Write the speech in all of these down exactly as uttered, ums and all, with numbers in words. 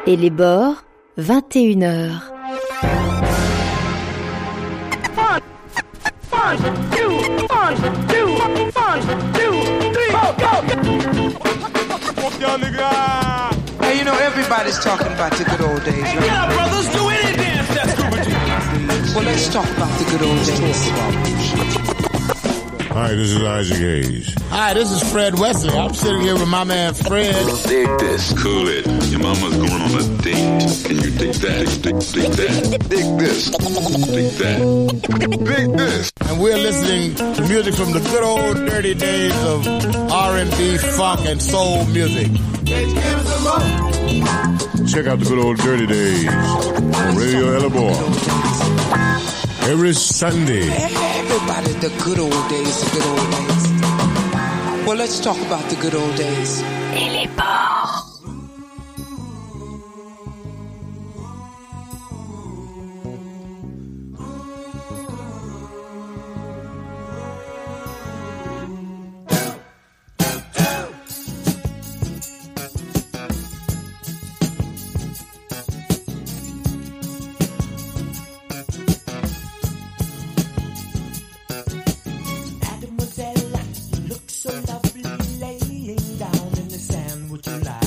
Et les bords, vingt et une heures. One, one, two, one, two, one, two, three, go, go! Yo, nigga! Hey, you know, everybody's talking about the good old days, right? Hey, yeah, brothers, do any dance that's stupid. Well, let's talk about the good old days. Hi, this is Isaac Hayes. Hi, this is Fred Wesley. I'm sitting here with my man Fred. Dig this. Cool it. Your mama's going on a date. Can you dig that? Dig, dig that. Dig this. Dig that. Dig this. And we're listening to music from the good old dirty days of R and B, funk, and soul music. Check out the good old dirty days on Radio Elabor. Every Sunday. Everybody, the good old days, the good old days. Well, let's talk about the good old days. Et les bords. Mademoiselle, you look so lovely laying down in the sand. Would you like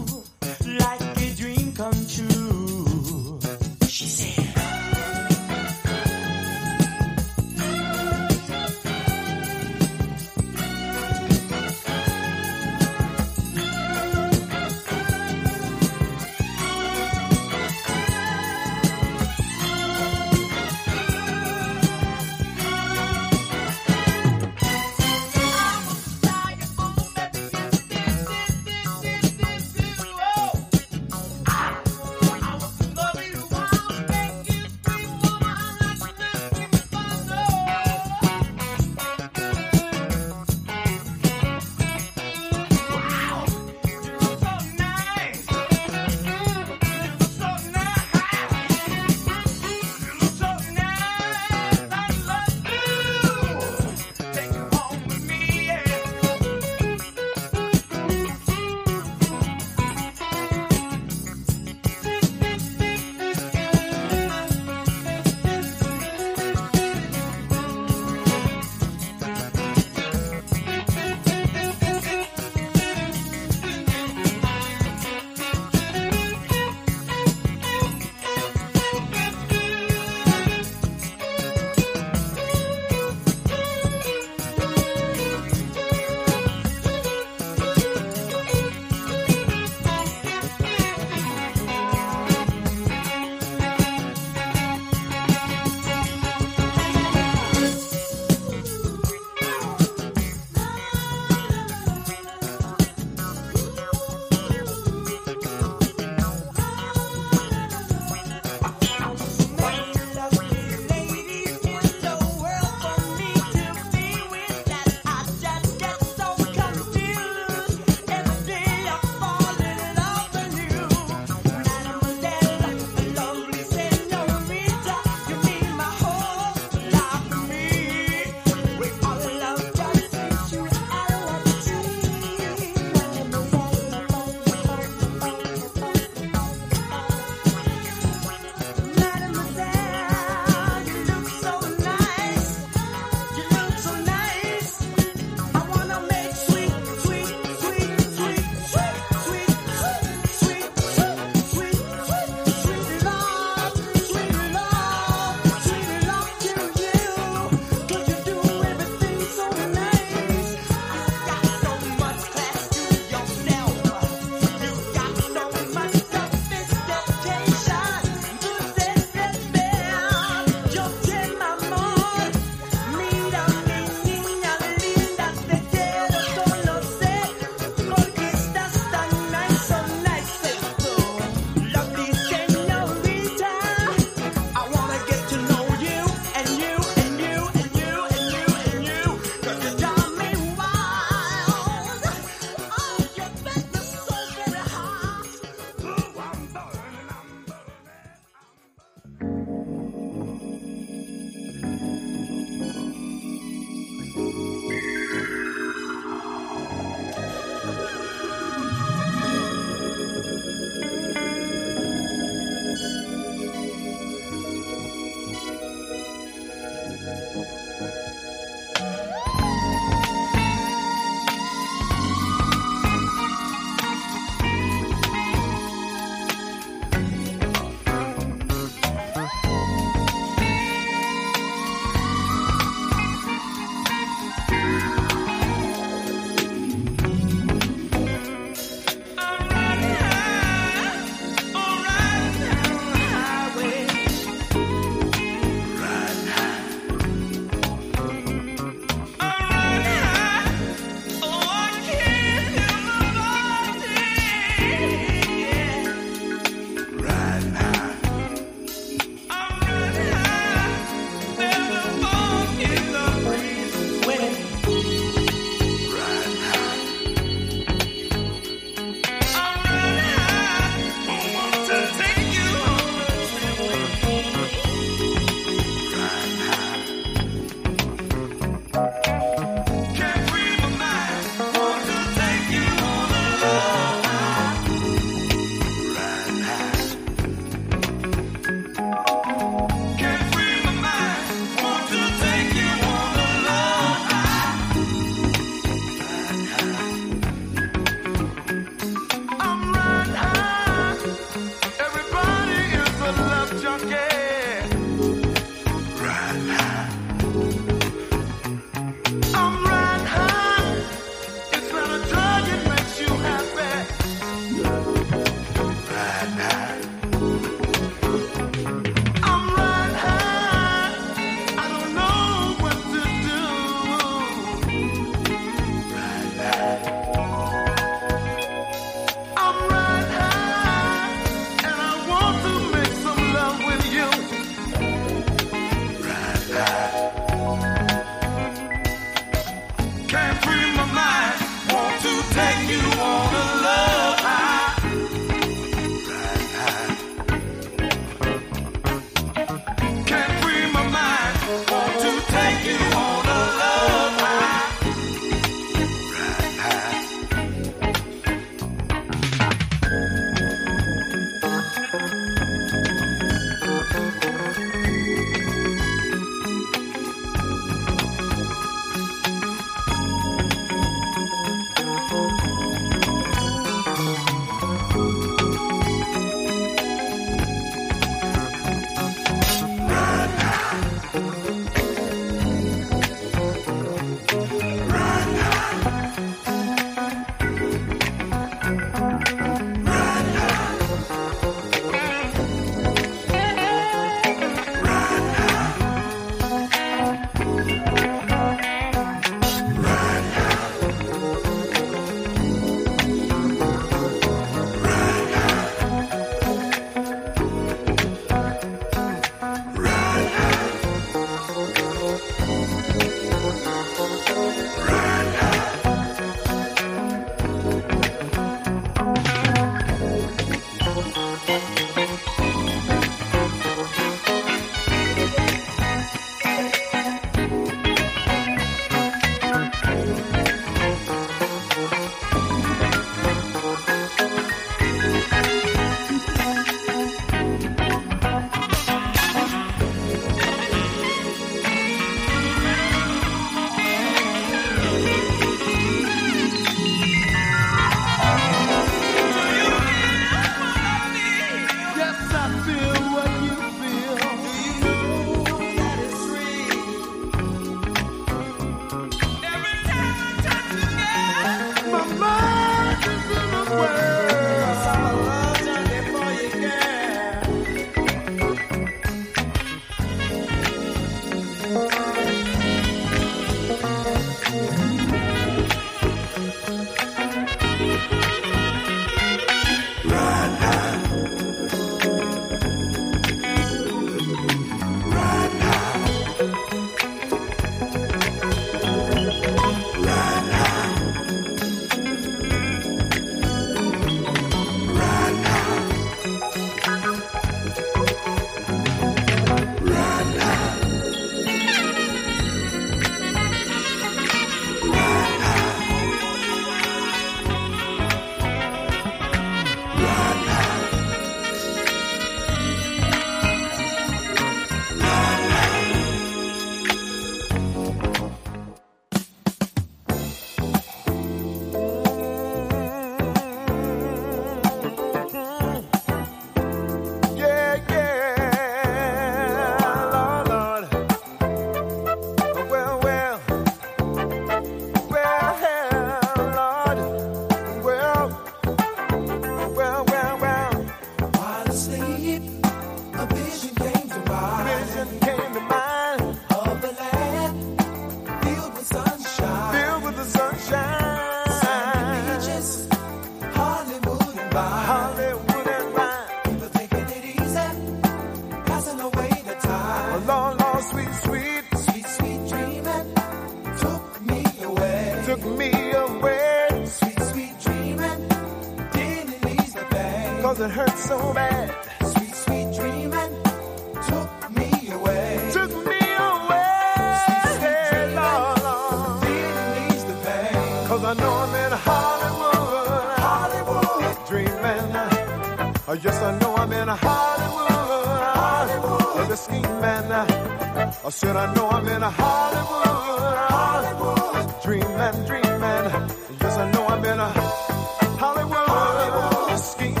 me away. Sweet, sweet dreaming, didn't ease the pain. Cause it hurt so bad. Sweet, sweet dreaming, took me away. Took me away. Sweet, sweet dreaming, Lord, Lord. Didn't ease the pain. Cause I know I'm in Hollywood. Hollywood. Dreaming. Uh, yes, I know I'm in Hollywood. Hollywood. The scheming. I said I know I'm in Hollywood. Hollywood. Dreaming, dreaming. Yes, I know I'm in a Hollywood. Hollywood. Scheming.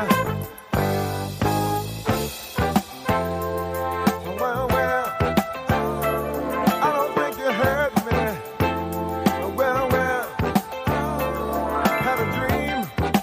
Well, well, I don't think you heard me. Well, well, had a dream,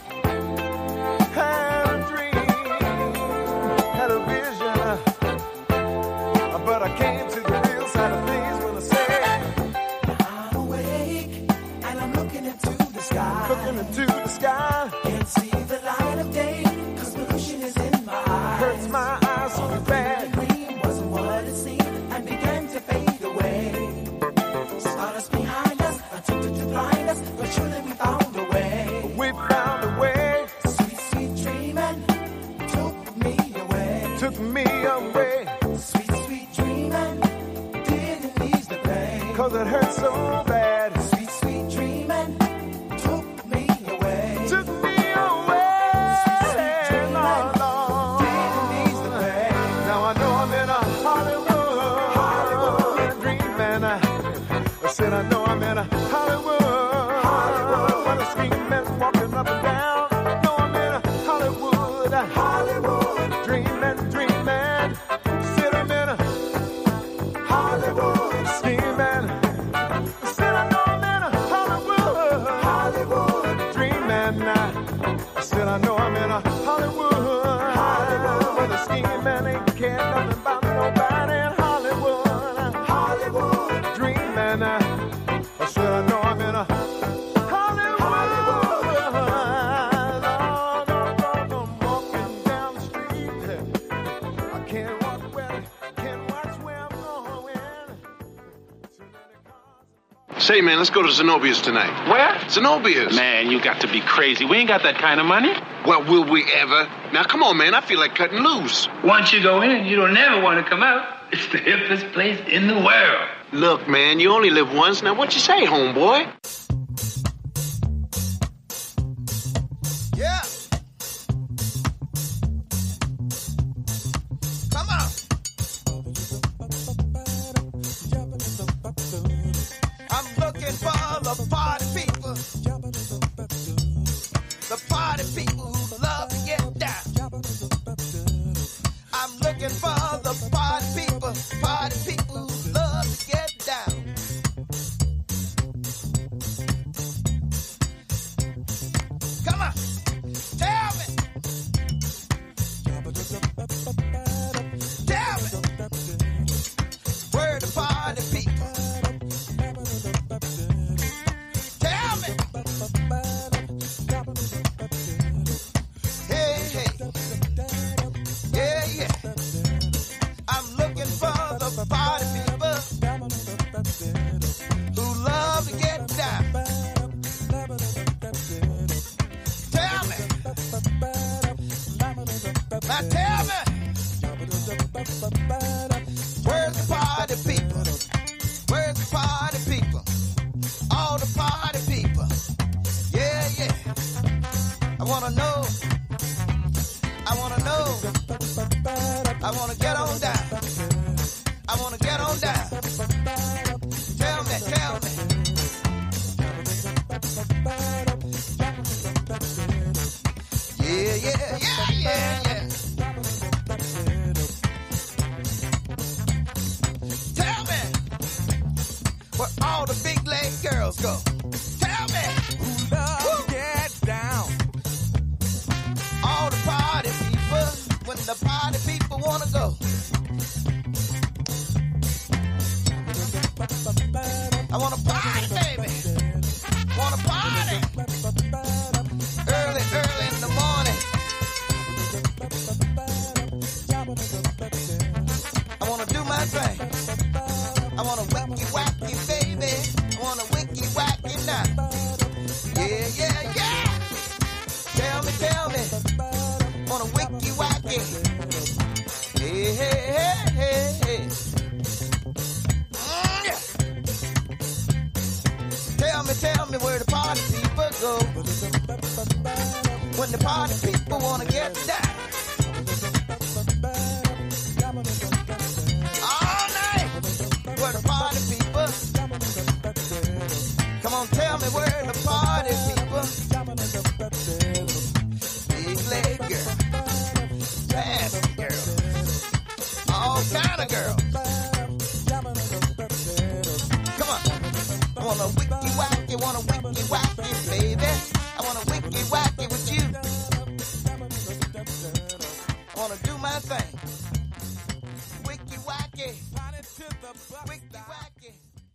had a dream, had a vision, but I came to the real side of things when I said I'm awake and I'm looking into the sky, looking into the sky. Can't see the light of day 'cause pollution is in my eyes. Hurts my eyes so bad. The dream wasn't what it seemed and began to fade away. Stardust behind us, attempted to blind us, but surely we found a way. We found a way. Sweet, sweet dreaming took me away. Took me away. Sweet, sweet dreaming didn't ease the pain. 'Cause it hurt so bad. Sweet, sweet dreaming took me away. Took me away. Sweet, sweet dreaming, Lord, Lord. Didn't ease the pain. Now I know I'm in a Hollywood. Hollywood. Dreaming. I said I know I'm in a Hollywood. Hollywood. When I'm screaming, walking up and down. Know I'm in a Hollywood. Hollywood. Dreaming, dreaming. Said I'm in a Hollywood. Scheming. Said I know I'm in a Hollywood. Hollywood. Dreaming. I said I know I'm in a Hollywood. Hollywood. When the scheming ain't care nothing about nobody in Hollywood. Hollywood. Dreaming. I said I know I'm in a Hollywood. Lord, Lord, Lord, I'm walking down the street. I can't walk where, can't watch where I'm going. Too many cars. Say, man, let's go to Zenobia's tonight. Where? Zenobia's. Man, you got to be crazy. We ain't got that kind of money. Well, will we ever? Now, come on, man. I feel like cutting loose. Once you go in, you don't never want to come out. It's the hippest place in the world. Look, man, you only live once. Now, what you say, homeboy? Yeah. Come on. I'm looking for the party people. The party people who love to get down. I'm looking for the party people. Party people who love to get down. Come on. Tell me. Tell me. Where the party people? Tell me. Hey, hey. Yeah, yeah. I'm looking for the party people who love to get down. Tell me. Now tell me. Where's the party people? Where's the party people? All the party people. Yeah, yeah. I wanna know. I wanna know. I wanna get on down. I wanna get on down. Tell me, tell me. Yeah, yeah, yeah, yeah, yeah. Tell me where all the big leg girls go. Tell me who love to get down. All the party people, when the party people wanna go. I wanna party, baby. Wanna party. Early, early in the morning. when the party people wanna get down. All night, where the party people. Come on, tell me where the party people. Big leg girl, fast girl, all kind of girls. Come on, I wanna wicky wacky, wanna wicky wacky, baby. I wanna wicky wacky with you. I wanna do my thing. Wicky wacky, wicky wacky.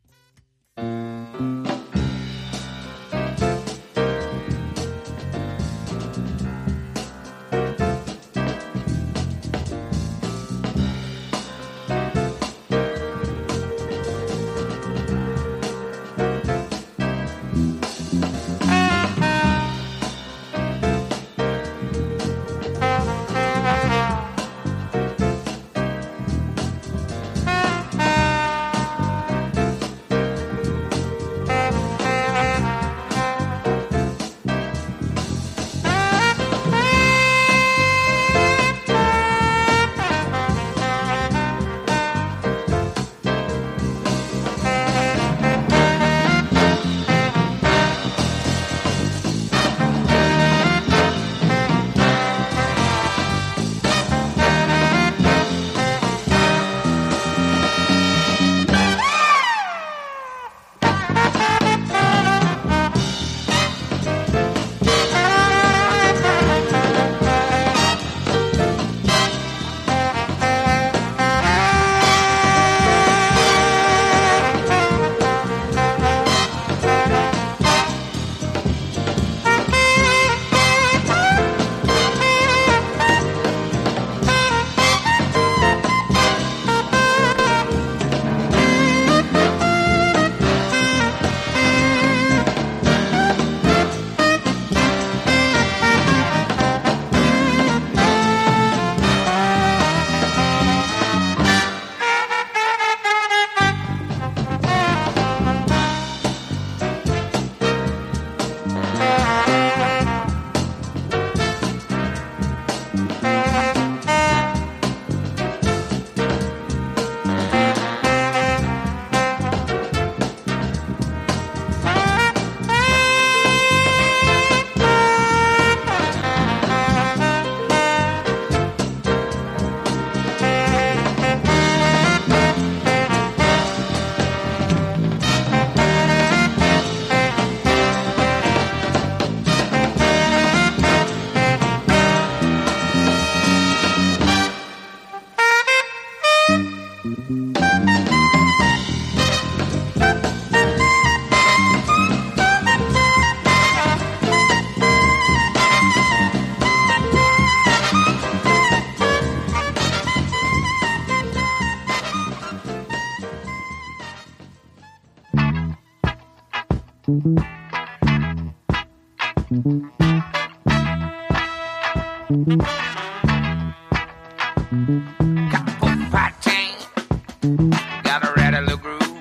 Got a rattle little groove.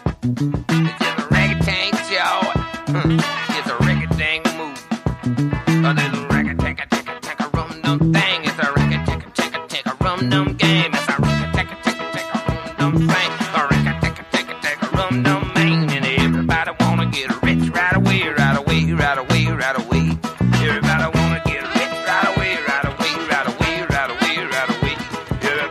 It's just a reggae tank show. It's a reggae tank move. A little reggae tank a tank a tank a rum dum thing. It's a reggae tank a tank a tank a rum dum game. It's a reggae tank a tank a tank a rum dum thing. A reggae tank a tank a tank a rum dum main. And everybody wanna get rich right away, right away, right away, right away. Everybody wanna get rich right away, right away, right away, right away, right away.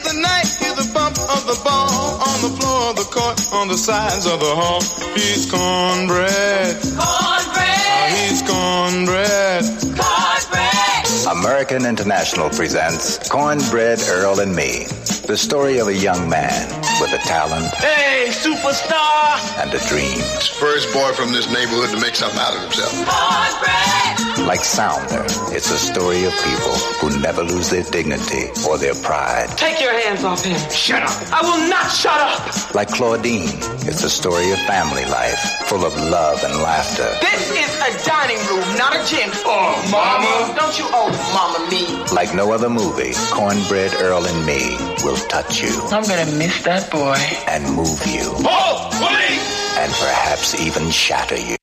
the night, hear the bump of the ball on the floor of the court, on the sides of the hall. He's cornbread. Cornbread. Oh, he's cornbread. Cornbread. American International presents Cornbread Earl and Me, the story of a young man with a talent. Hey, superstar! And a dream. First boy from this neighborhood to make something out of himself. Cornbread! Like Sounder, it's a story of people who never lose their dignity or their pride. Take your hands off him. Shut up. I will not shut up. Like Claudine, it's a story of family life, full of love and laughter. This is a dining room, not a gym. Oh, mama. Don't you owe mama me. Like no other movie, Cornbread Earl and Me will touch you. I'm gonna miss that boy. And move you. Oh, please! And perhaps even shatter you.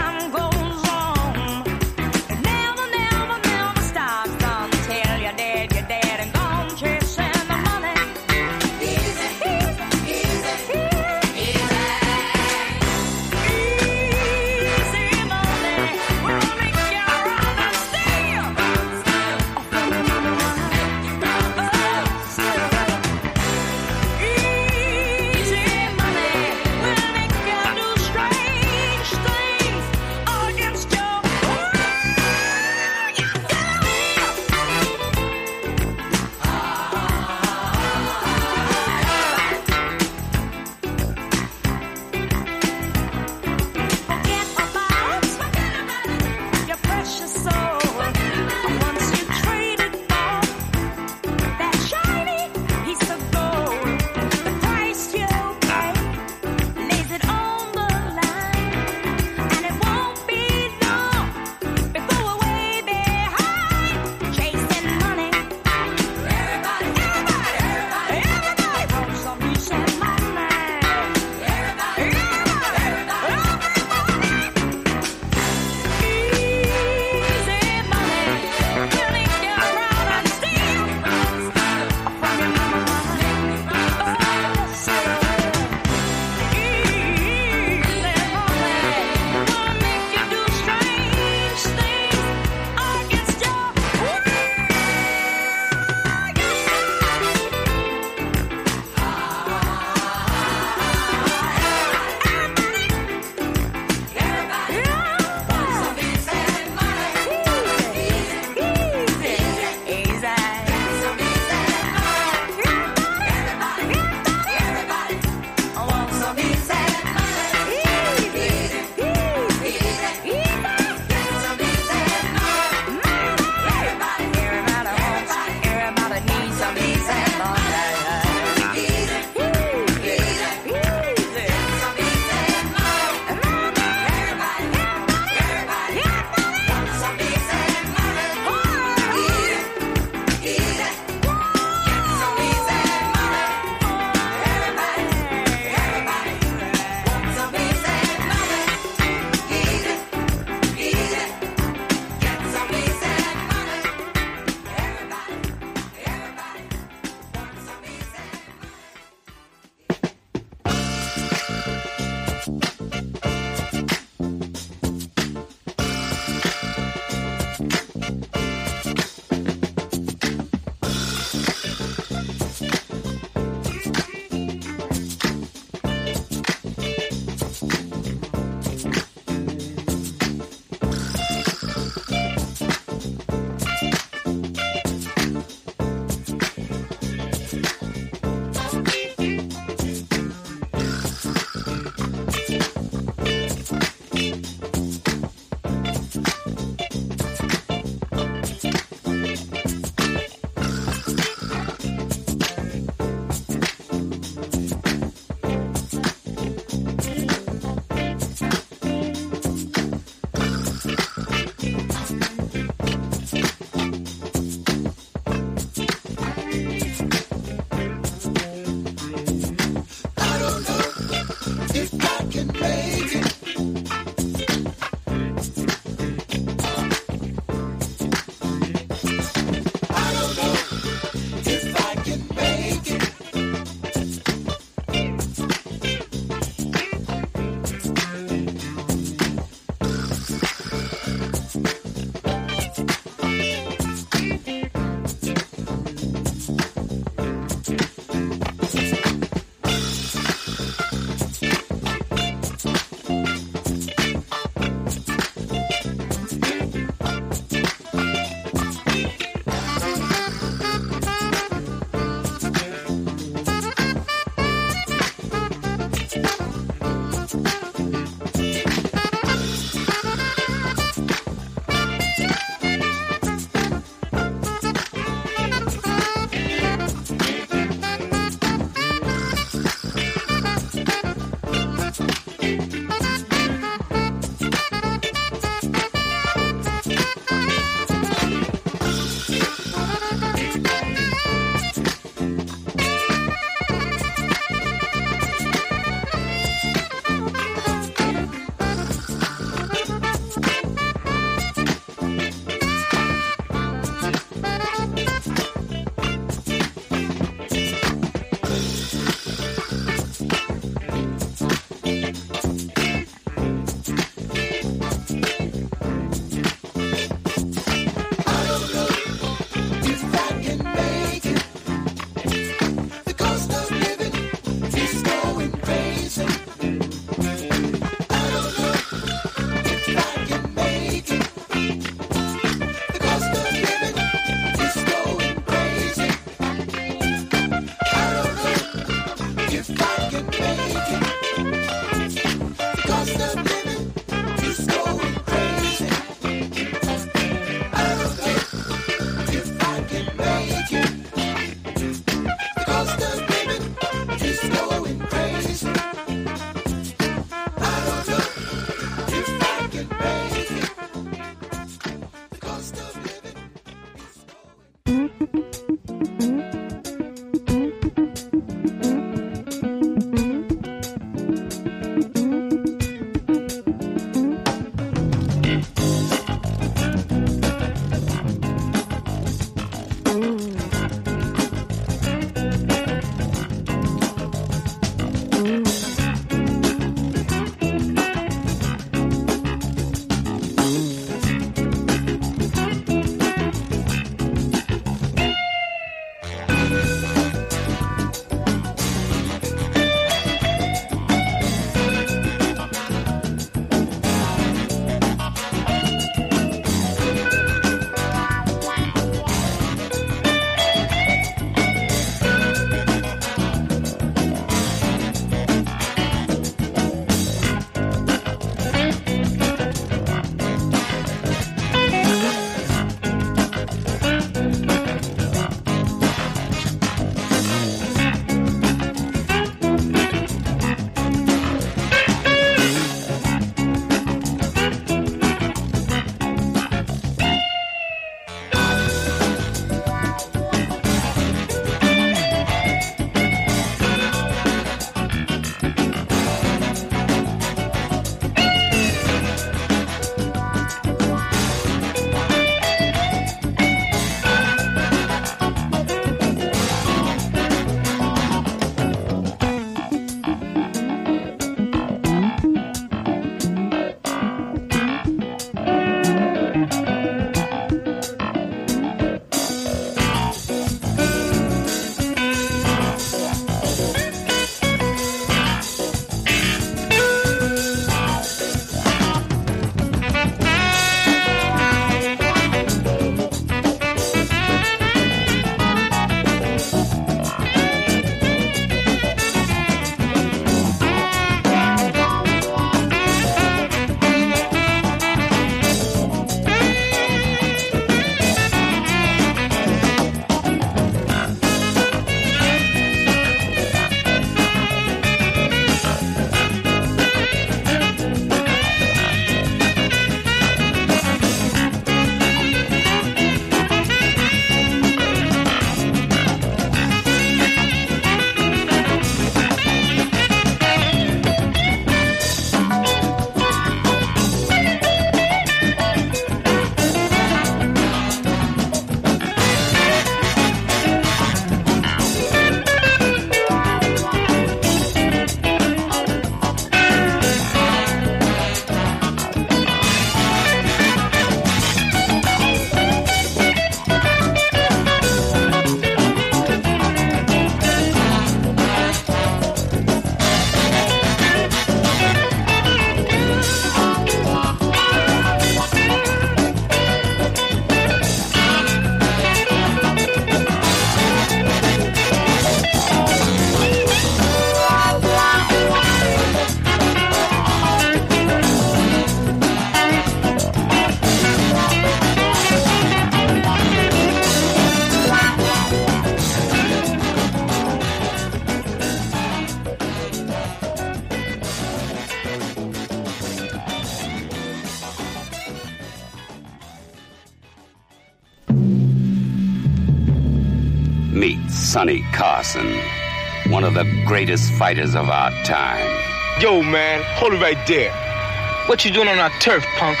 Sonny Carson, one of the greatest fighters of our time. Yo, man, hold it right there. What you doing on our turf, punk?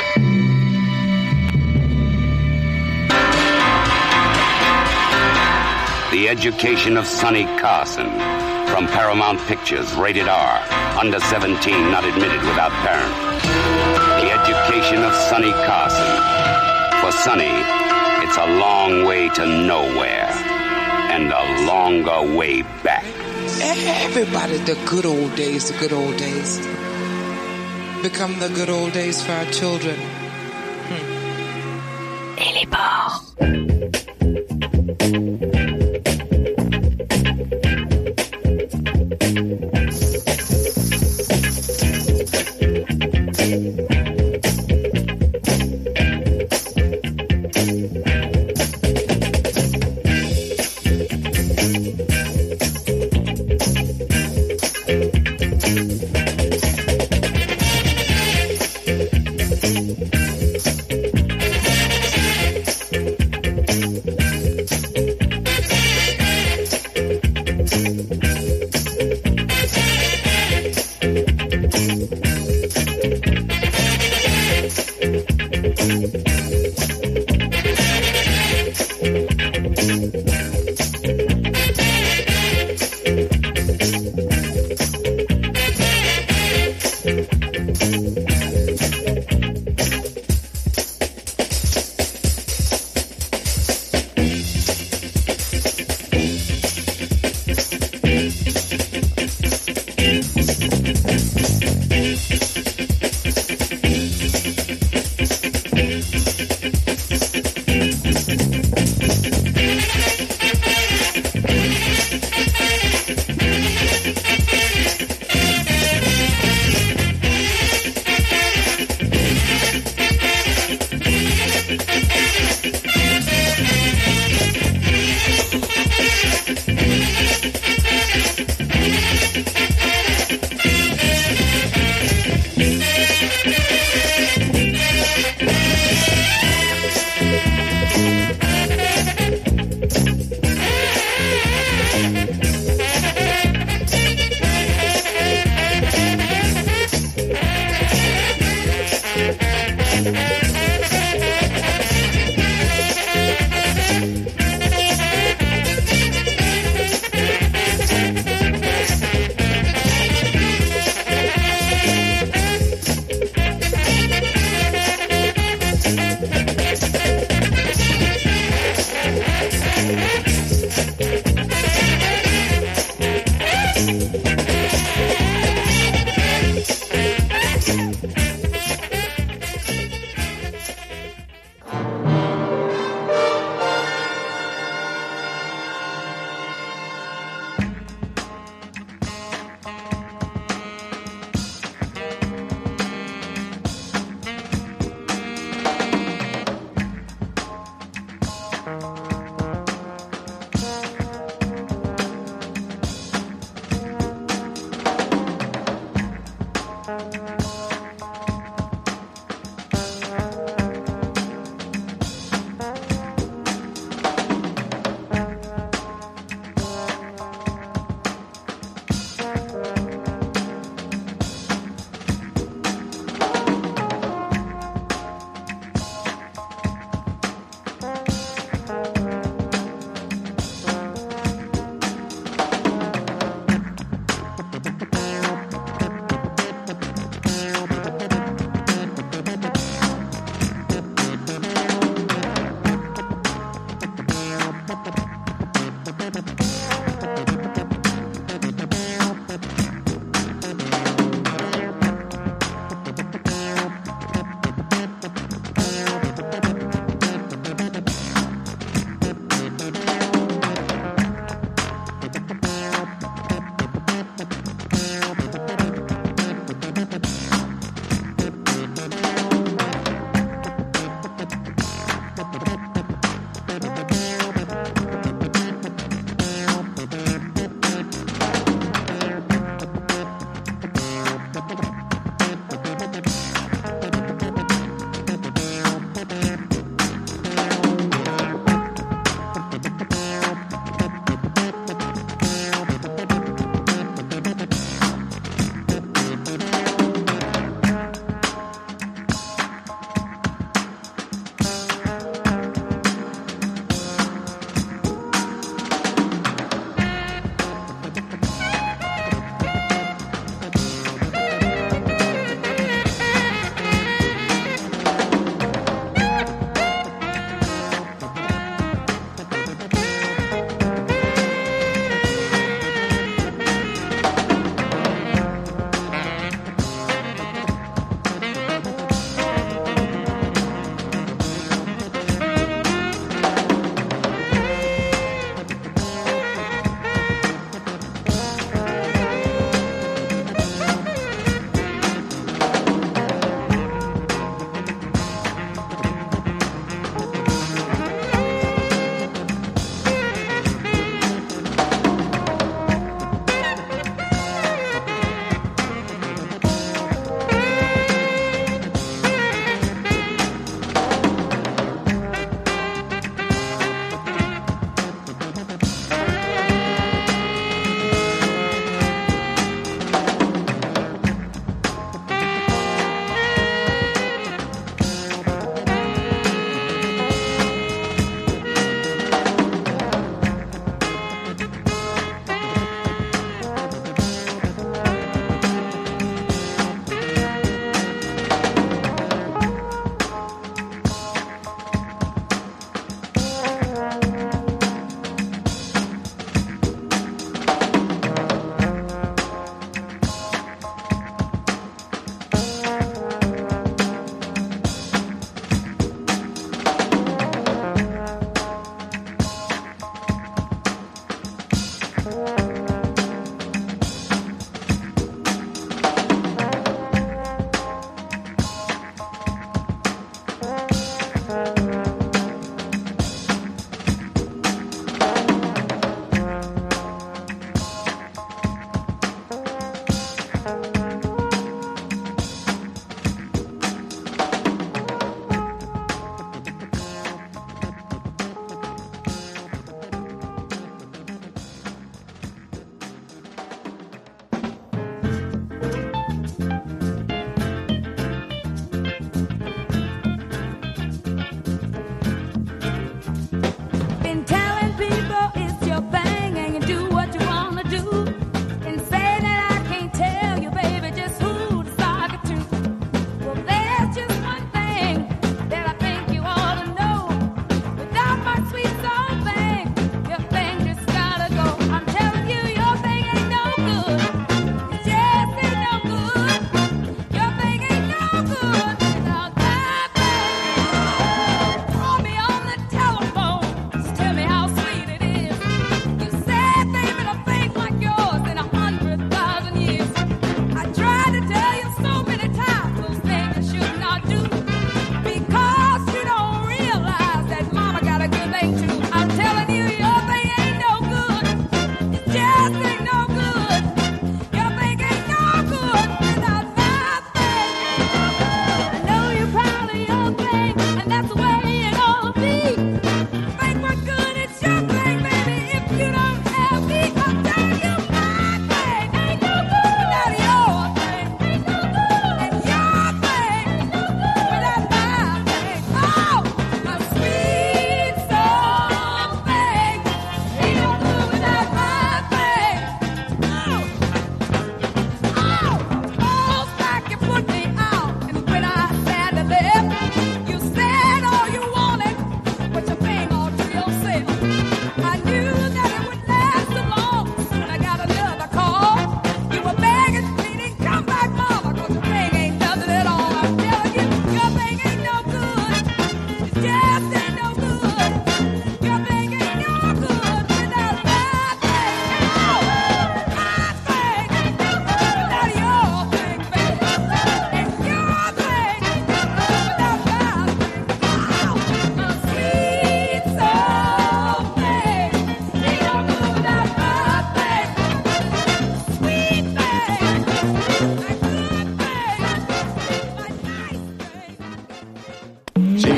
The Education of Sonny Carson from Paramount Pictures, rated R, under seventeen, not admitted without parent. The Education of Sonny Carson. For Sonny, it's a long way to nowhere and a longer way back. Everybody, the good old days, the good old days. Become the good old days for our children. Hmm. Et les porcs. Thank you.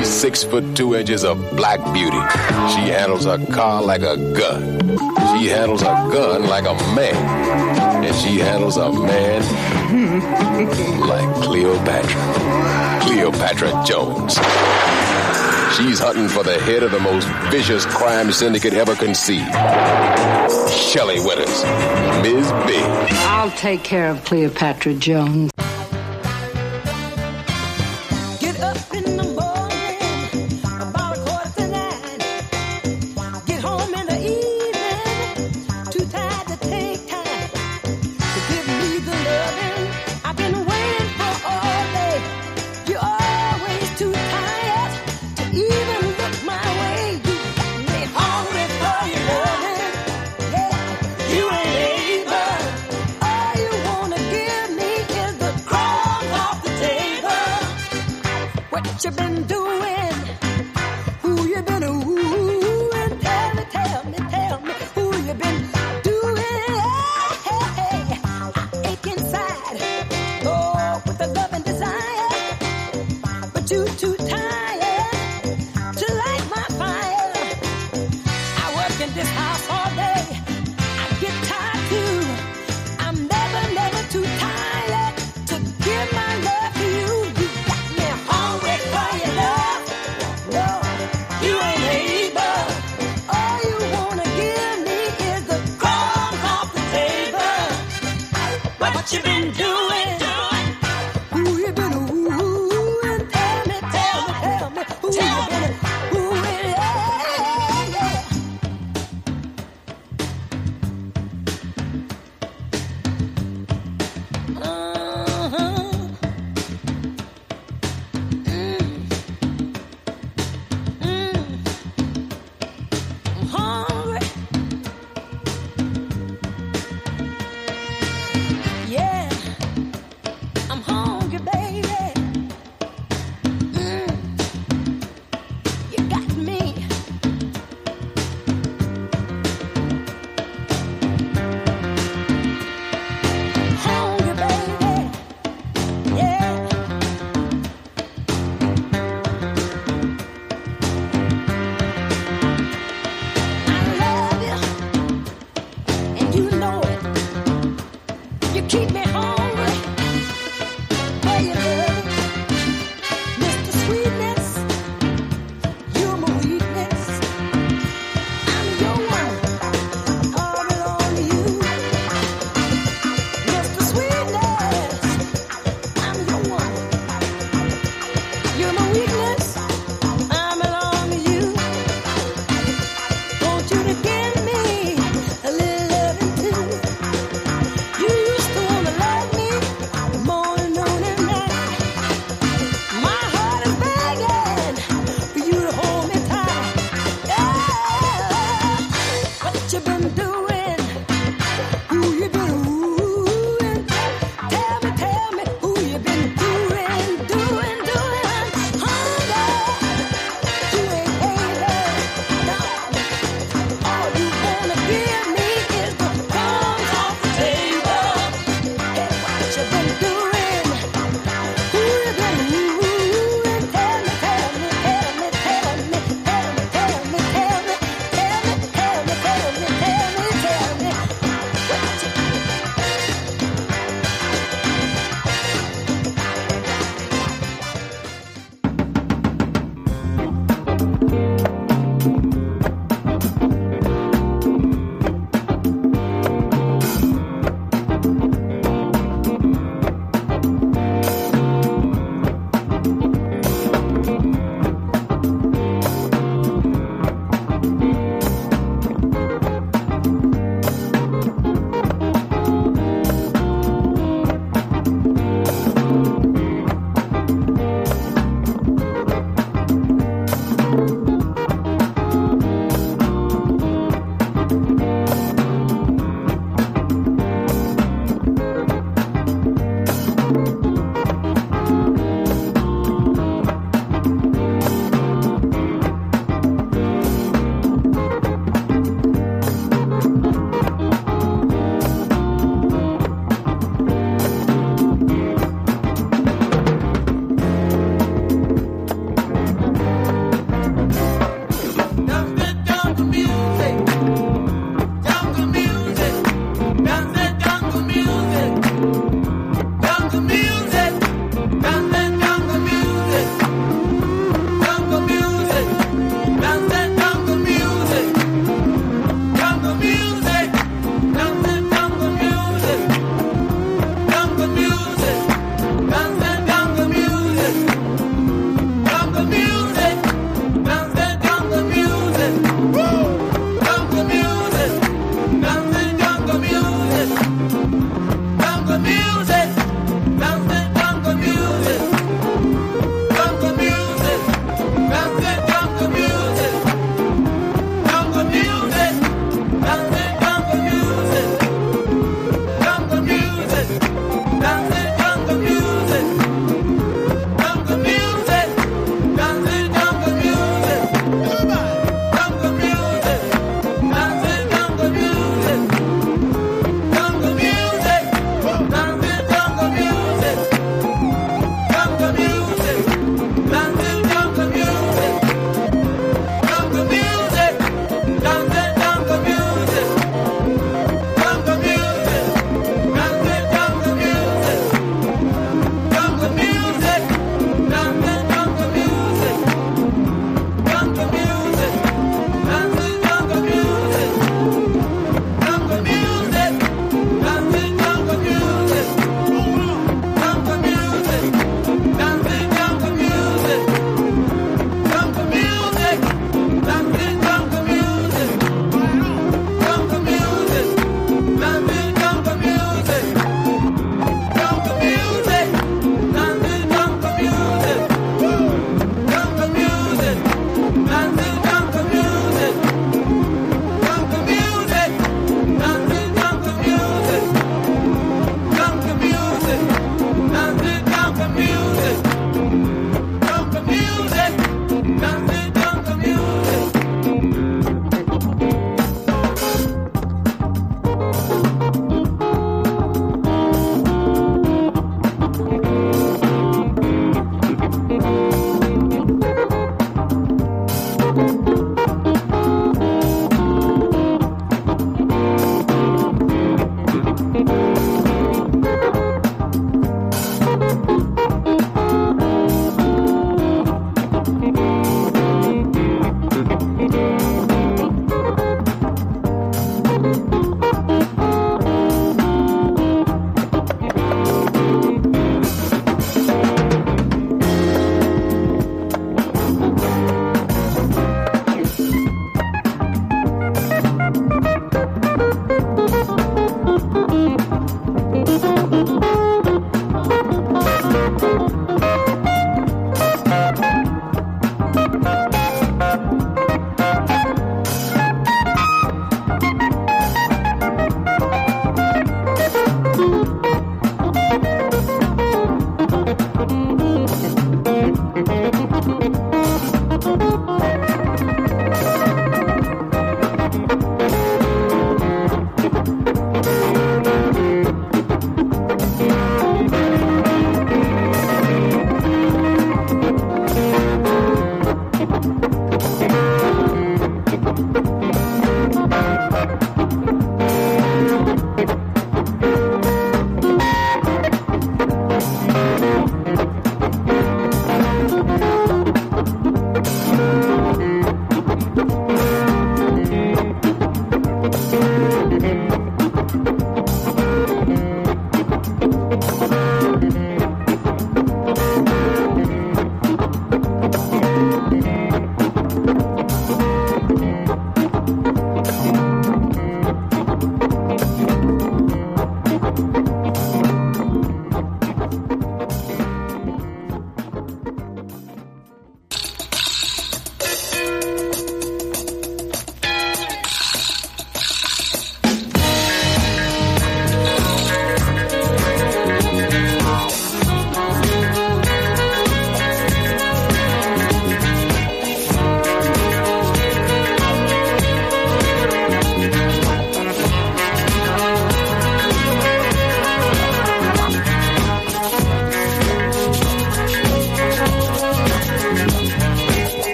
She's six foot two inches of black beauty. She handles her car like a gun. She handles her gun like a man. And she handles a man like Cleopatra. Cleopatra Jones. She's hunting for the head of the most vicious crime syndicate ever conceived. Shelley Winters, Miz Big. I'll take care of Cleopatra Jones.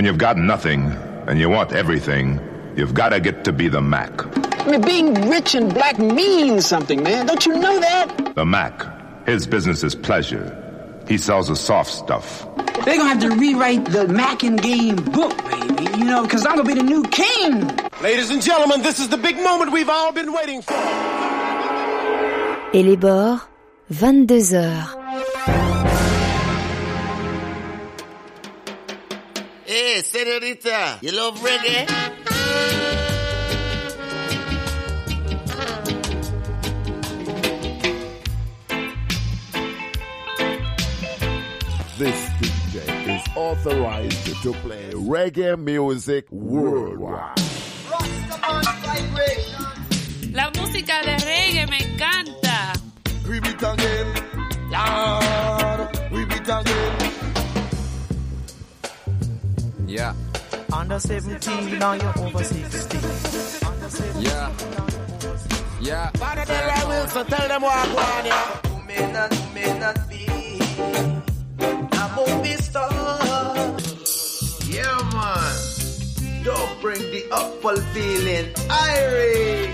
you've got nothing and you want everything, you've got to get to be the Mac. I mean, being rich and black means something, man. Don't you know that? The Mac. His business is pleasure. He sells the soft stuff. They're gonna have to rewrite the Mac and Game book, baby. You know, because I'm gonna be the new king. Ladies and gentlemen, this is the big moment we've all been waiting for. Et les bords, vingt-deux heures. Hey, señorita, you love reggae? This D J is authorized to play reggae music worldwide. La música de reggae me encanta. Repeat again, Lord, repeat again. Yeah. Under seventeen, now you're over sixteen. Yeah. Yeah. Father Delroy Wilson, tell them what I want, yeah. You may not, you may not be a movie star. Yeah, man. Don't bring the upful feeling. Irie.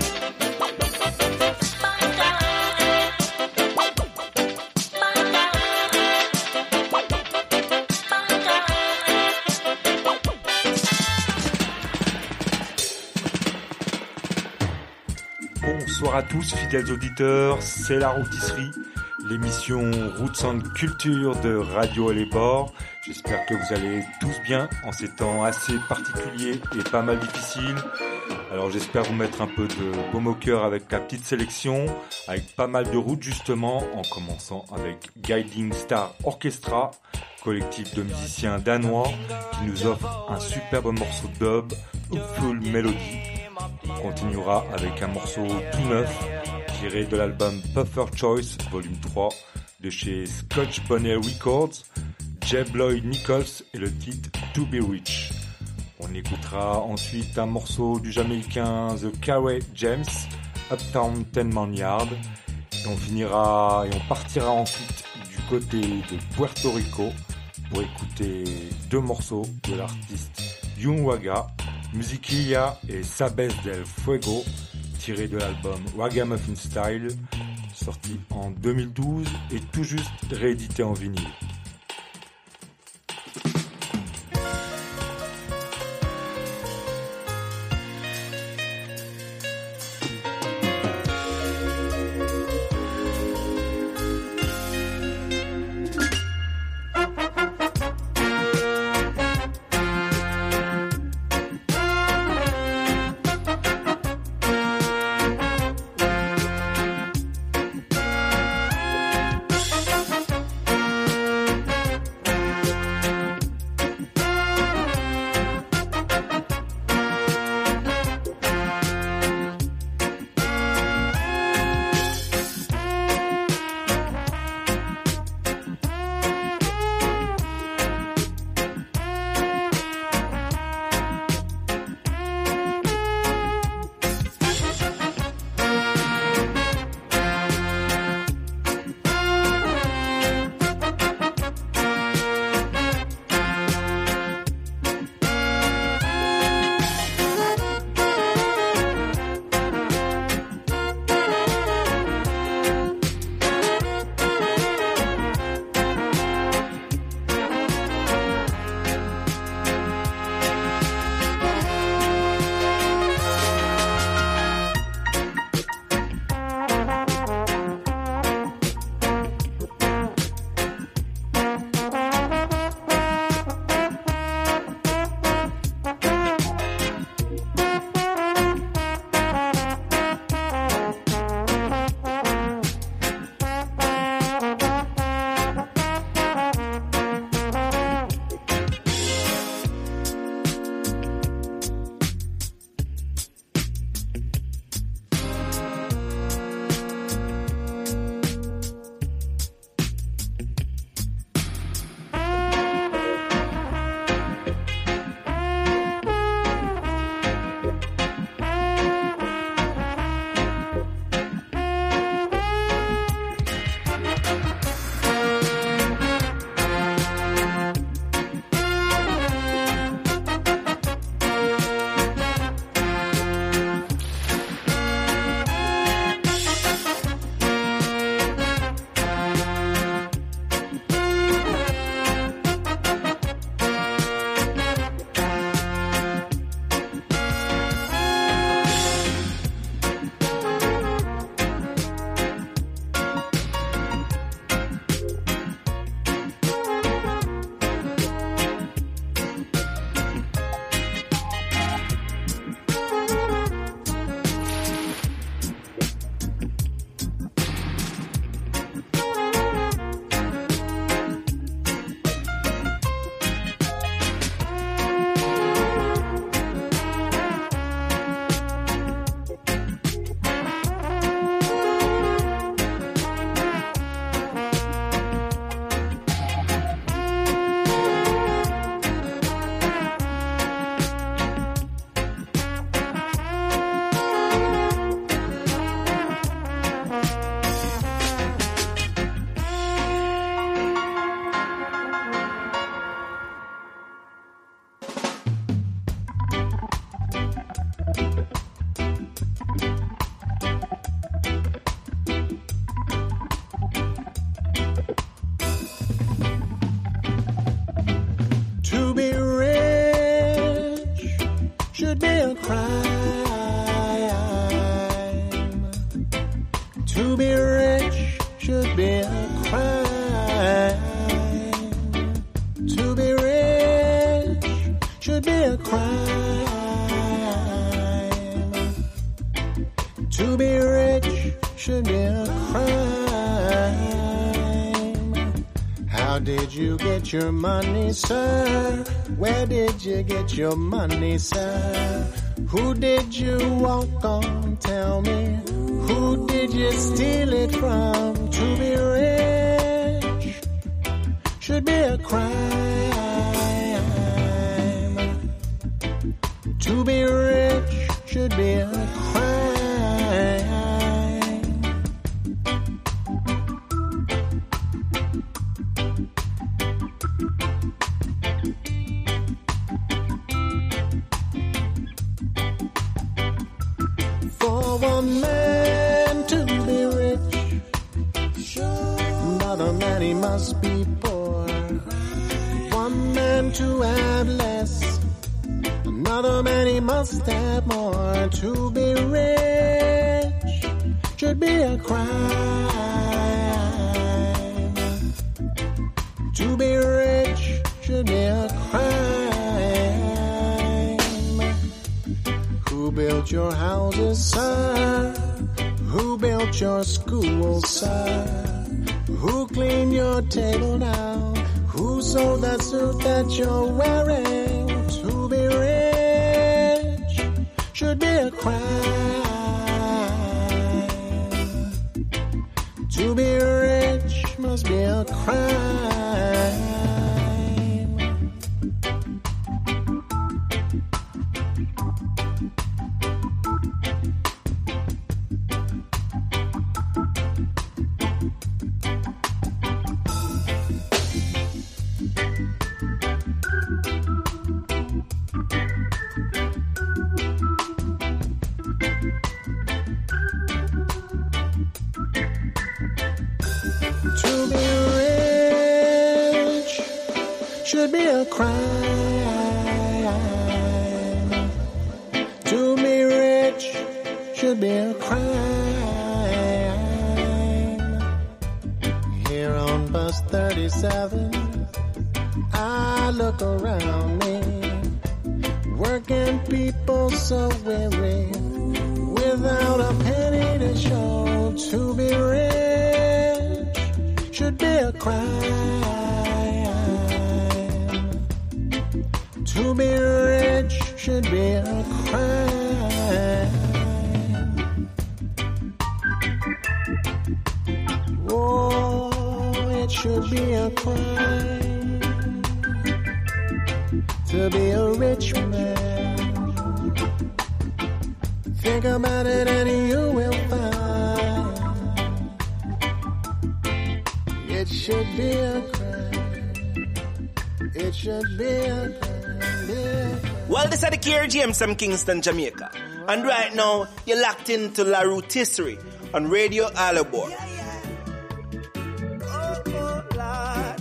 Bonsoir à tous, fidèles auditeurs, c'est la rôtisserie, l'émission Roots and Culture de Radio Les Bords. J'espère que vous allez tous bien en ces temps assez particuliers et pas mal difficiles. Alors j'espère vous mettre un peu de baume au cœur avec la petite sélection, avec pas mal de routes justement, en commençant avec Guiding Star Orchestra, collectif de musiciens danois qui nous offre un superbe morceau de dub, Full Melody. On continuera avec un morceau tout neuf tiré de l'album Puffer Choice volume trois de chez Scotch Bonnet Records, Jeb Lloyd Nichols et le titre To Be Rich. On écoutera ensuite un morceau du Jamaïcain The Carey James, Uptown Ten Man Yard, et on finira et on partira ensuite du côté de Puerto Rico pour écouter deux morceaux de l'artiste Young Waga, Musiquilla et Sabes del Fuego, tiré de l'album Ragamuffin Style, sorti en deux mille douze et tout juste réédité en vinyle. To be rich should be a crime. To be rich should be a crime. To be rich should be a crime. How did you get your money, sir? Where did you get your money, sir? Who did you walk on? Tell me. Who did you steal it from? To be rich should be a crime. To be rich should be a crime. For one man to be rich, another man he must be poor. One man to have less, another man he must have more. To be rich should be a crime. To be rich should be a crime. Who built your houses, sir? Who built your schools, sir? Who cleaned your table now? Who sold that suit that you're wearing? To be rich should be a crime. To be rich must be a crime. To be rich should be a crime. To be rich should be a crime. Here on bus thirty-seven, I look around me. Working people so weary, without a penny to show. To be rich should be a crime. To be rich should be a crime. Oh, it should be a crime to be a rich man. Think about it and you will find it should be a crime. It should be a crime. Yeah. Well, this is the Kerry James from Kingston, Jamaica. And right now, you're locked into La Rotisserie on Radio Alabor. Yeah, yeah. Oh, oh, Lord.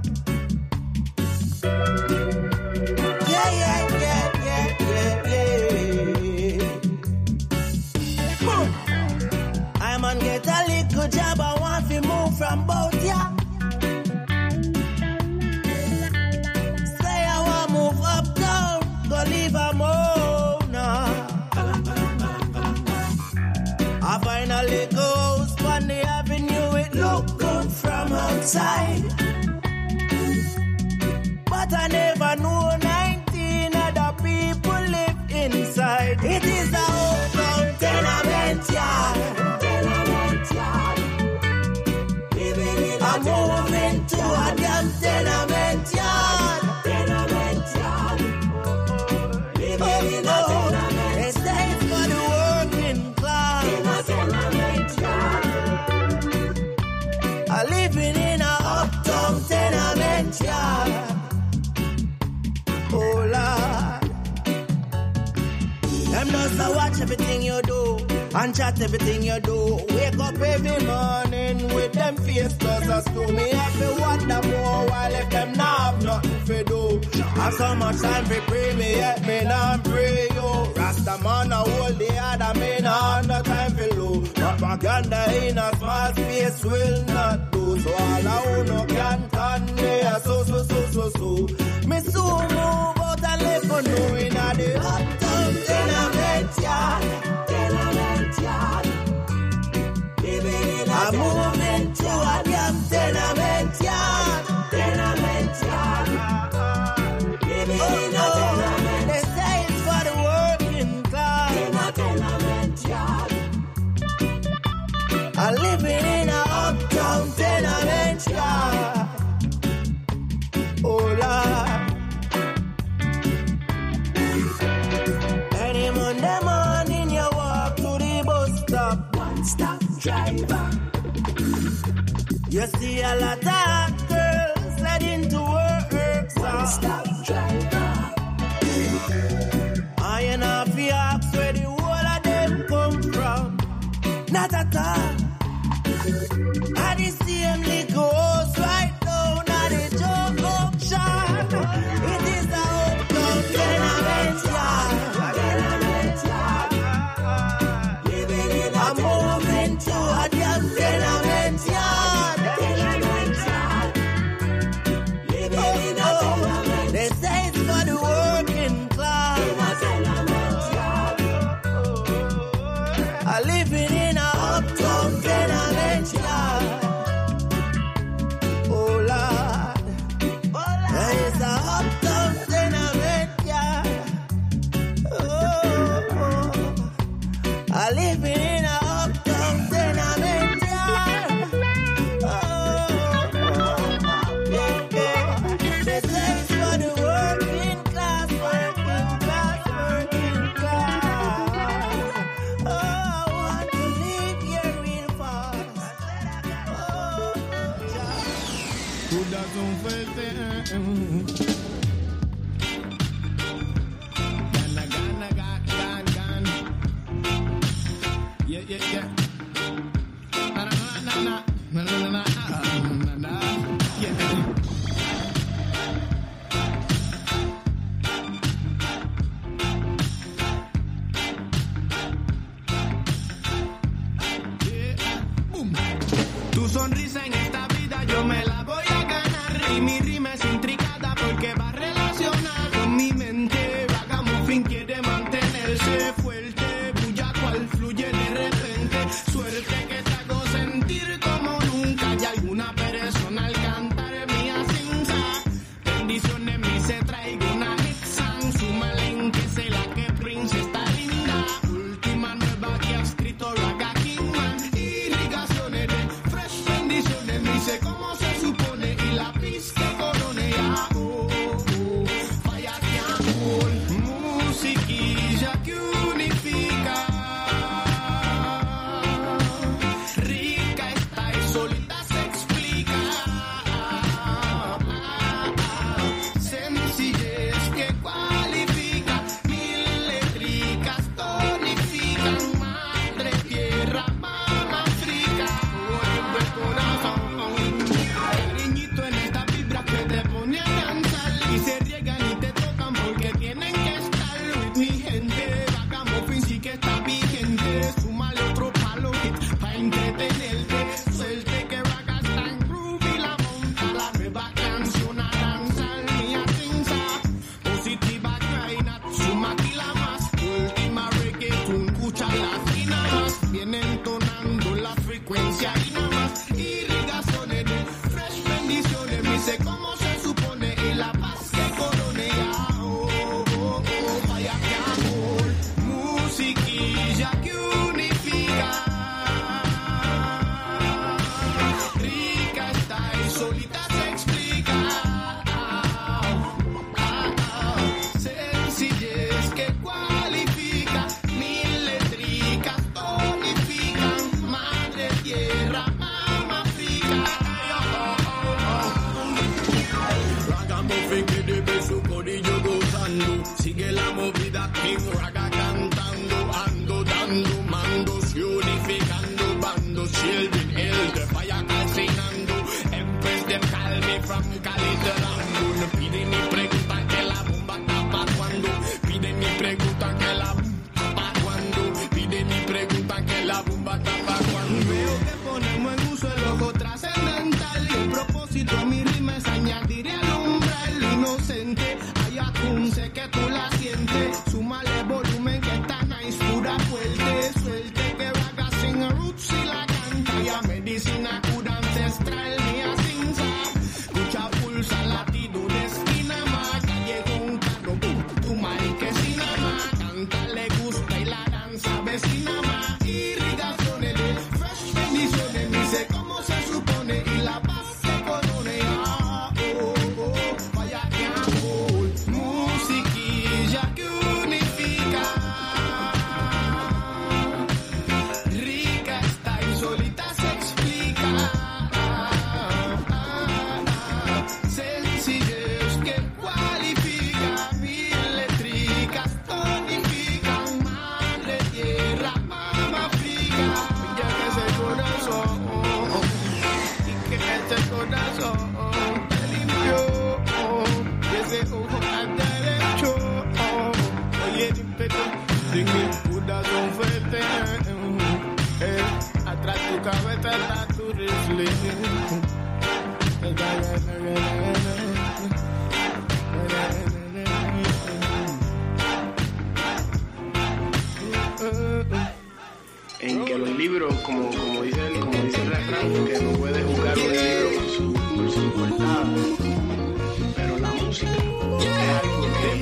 Yeah, yeah, yeah, yeah, yeah, yeah. Boom. I'm on get a little job. I want to move from both, yeah. Say I want to move uptown. Go leave a more now. I finally goes on the avenue. It look good from outside, but I never knew nineteen other people live inside. It is a old tenement yard. Tenement yard. I'm moving to a damn tenement yard. Tenement yard. Living in a tenement. It's days for the working class. In a tenement yard. I'm living in a uptown tenement yard. Oh Lord. Them just a watch everything you do and chat everything you do. Wake up every morning with them face plus us to me. Have to wonder more while if them not have nothing to do. Have so much time to pray me yet me not pray yo. Rasta man a hold the other me not no time for low. Propaganda in a small space will not do. So all I who no can turn me a so so so so so. Me so move out and let go know in a the uptown tenement yard, tenement yard. I'm moving to a damn tenement yard, tenement yard. Living in a tenement. They say it's for the working class. In a tenement yard. I'm living in a uptown tenement yard. Oh Lord. Any Monday morning you walk to the bus stop. One stop driver. You see a lot of girls heading to work. One stop driver. I ain't have to ask where the whole of them come from. Not at all. I the same liquor house right down at the junction. It is a uptown tenement yard. Living in a moving to a damn tenement yard. Living in a tenement. They say it's for the working class. I living in a uptown tenement yard. Oh Lord, there is a uptown tenement yard. Oh, oh. I living in a uptown tenement yard. Oh, oh. Yeah, yeah. They say it's for the working class, working class, working class. Oh, I want to live here real fast. Oh, Corazón fuerte. Gana, gana, gana, gana. Yeah, yeah, yeah. Na, na, na, na, na, na, na, na, na, na. Yeah. Tu sonrisa en esta vida yo me la voy a ganar y mi rima es intricada porque va relacionada con mi mente. Vagamuffin quiere mantenerse fuerte, bulla cual fluye de repente. Suerte que te hago sentir como nunca y alguna persona al cantar mi asinza. Bendiciones mi se traigo una hexan, súmale en que sé la que Prince está linda. Última nueva que ha escrito Raga Kingman. Irrigaciones de fresh bendiciones, me sé cómo se supone y la pista coronea. Oh, oh, vaya que amor, musiquilla que unifica. Rica está y solita se explica. Sencillez que cualifica, mil letricas tonifican. Madre tierra, mamá África. Vuelve corazón, cariñito en esta vibra que te pone a danzar y se riegan y te tocan porque tienen que estar with mi gente. Vagamuffin sí que está vigente, súmale otro palo hit pa' entretenerte. Suelte que Raga está en groove y la monta la nueva canción a danzar mi atinza. Positiva traina, suma aquí la más última reggaeton, escucha latina más. Viene entonando la frecuencia y nada más. Irrigaciones de fresh bendiciones, me sé cómo se supone y la paz que coronea. Oh, oh, oh, vaya que amor, musiquilla que unifica. Rica está y solita se explica. Sencillez que cualifica, mil letricas tonifican. Madre tierra, medicina, cura ancestral, mía sin sa. Escucha, pulsa, latido de esquina más. Ya llegó un carro, uh, tu marquesina más. Canta, le gusta y la danza vecina más. Irrigaciones de fresh bendiciones, dice cómo se supone y la paz se corone. Ah, oh, oh, vaya que amor, musiquilla que unifica. Rica está y solita se explica. Sencillez que cualifica, mil letricas tonifican. Madre tierra, mamá África. Ya que ese corazón, y que este corazón te limpió, y ese ojo al derecho. Oye, ímpetu, sin mi corazón fuerte. Eh, atrás tu cabeza está tu rifle. En que los libros, como, como, dice, el, como dice el refrán, que no puede juzgar un libro por su, por su portada, pero la música es algo que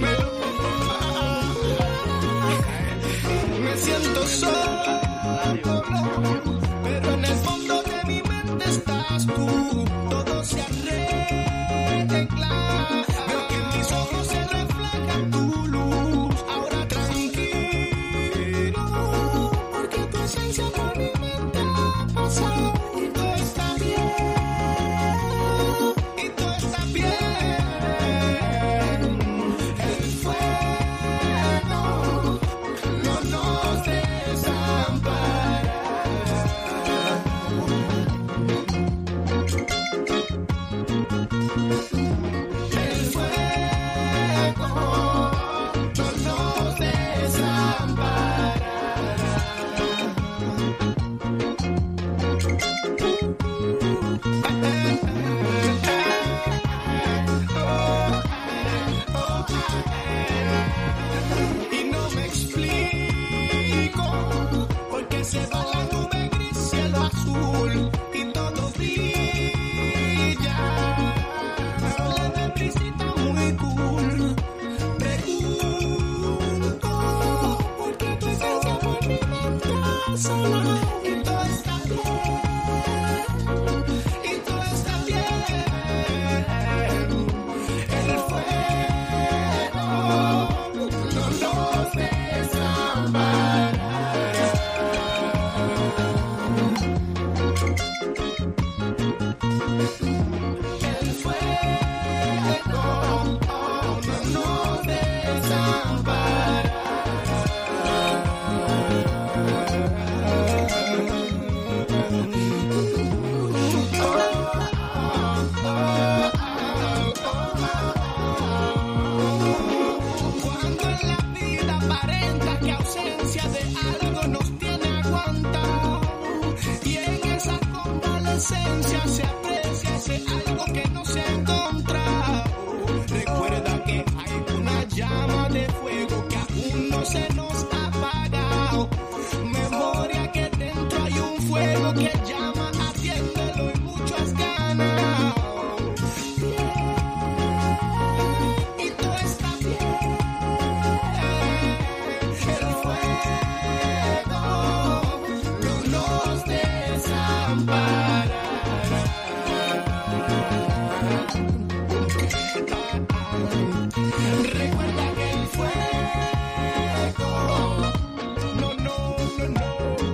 me siento solo, pero en el fondo de mi mente estás tú. Todo se arregla. Veo que en mis ojos se refleja tu luz. Ahora tranquilo, porque tu esencia por mi mente ha pasado. Y todo está bien, y todo está bien. El fuego no nos desampara. El fuego no nos desampara. Y no me explico por qué se va la nube gris, cielo azul y todo brilla. La nebrisita muy cool. Pregunto por qué tu esencia por mi mente sola. Y todo está bien, y todo está bien. El fuego no nos desampara. El fuego no nos desampara. Cuando en la vida aparenta que ausencia de algo nos tiene aguantado, y en esa convalescencia se aprecia ese algo que no se ha encontrado. Recuerda que hay una llama de fuego que aún no se nos ha apagado. Memoria que dentro hay un fuego que llama, atiéndelo y mucho has ganado. Y todo está bien. El fuego no nos desampara. Recuerda que el fuego no, no, no, no.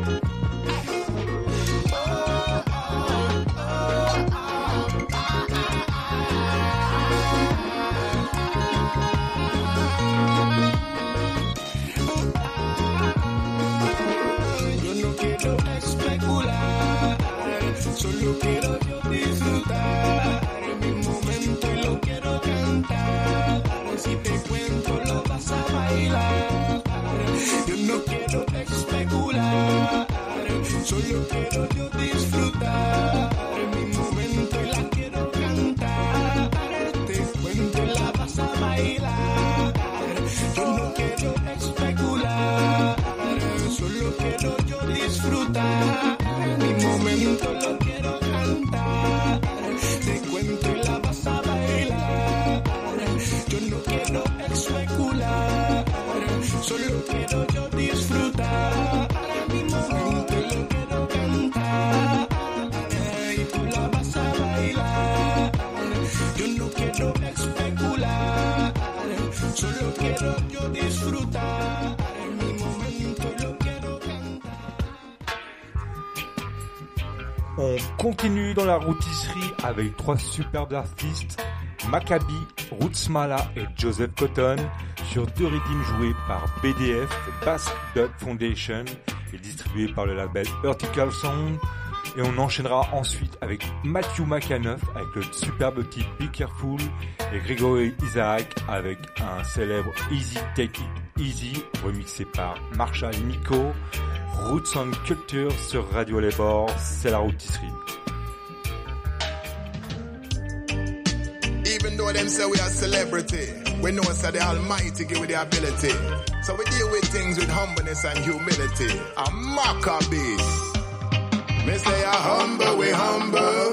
Oh, oh, oh, oh, yo no quiero especular, solo quiero yo disfrutar mi momento y lo quiero cantar. Si te cuento lo vas a bailar. Yo no quiero especular, solo quiero yo disfrutar mi momento y la quiero cantar. Te cuento y la vas a bailar. Yo no quiero especular, solo quiero yo disfrutar mi momento, lo quiero On continue dans la rôtisserie avec trois superbes artistes, Maccabi, Rootsmala et Joseph Cotton, sur deux rythmes joués par B D F, Bass Dub Foundation, et distribués par le label Vertical Sound. Et on enchaînera ensuite avec Matthew McAnuff avec le superbe titre Be Careful et Gregory Isaac avec un célèbre Easy Take It Easy remixé par Marshall Miko. Roots and Culture sur Radio Les Bords, c'est la rôtisserie. Even though them say we are celebrity, we know that the Almighty give we the ability. So we deal with things with humbleness and humility. A Maccabee. Me say a humble, we humble.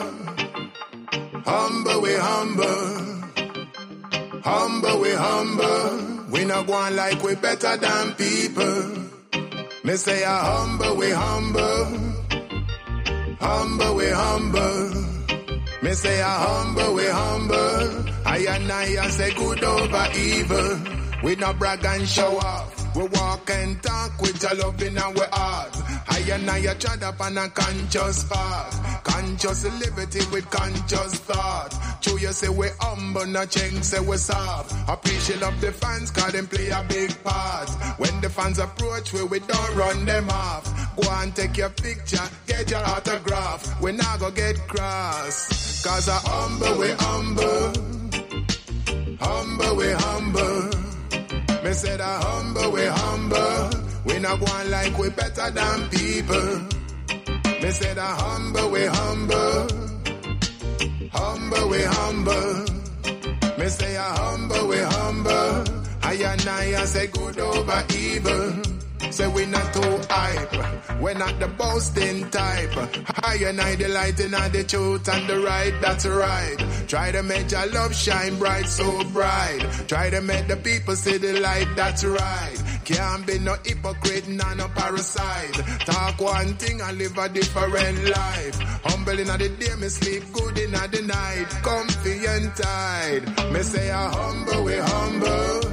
Humble, we humble. Humble, we humble. We not going like we better than people. Me say a humble, we humble. Humble, we humble. Me say a humble, we humble. I and I, I say good over evil. We not brag and show off. We walk and talk with your love in our heart. I and I, I trod up on a conscious path. Conscious liberty with conscious thought. True, you say we humble, no change, say we soft. Appreciate of the fans, cause them play a big part. When the fans approach, we, we don't run them off. Go and take your picture, get your autograph. We not go get cross. Cause I humble, we humble. Humble, we humble. Me said a humble, we humble. We not going like we better than people. Me said a humble, we humble. Humble, we humble. Me say a humble, we humble. I and I, I say good over evil. Say we not too hype, we not the boasting type. I and I delighting on the truth and the right, that's right. Try to make your love shine bright, so bright. Try to make the people see the light, that's right. Can't be no hypocrite, nor no parasite. Talk one thing and live a different life. Humble in the day, me sleep good in the night. Comfy and tight. Me say a humble, we humble.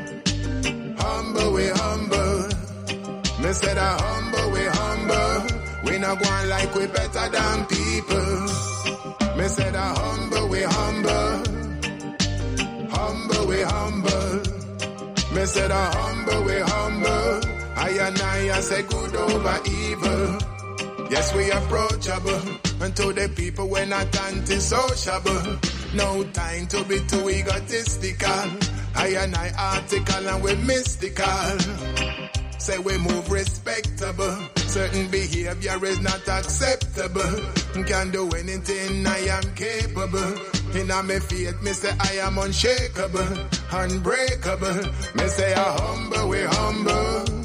Humble, we humble. Me said a humble, we humble. We not going like we better than people. Me said a humble, we humble. Humble, we humble. Me said a humble, we humble. I and I, I say good over evil. Yes, we approachable. And to the people we're not antisociable. No time to be too egotistical. I and I article and we mystical. Say we move respectable. Certain behavior is not acceptable. Can do anything I am capable. In a me faith, me say I am unshakable, unbreakable. Me say a humble, we humble.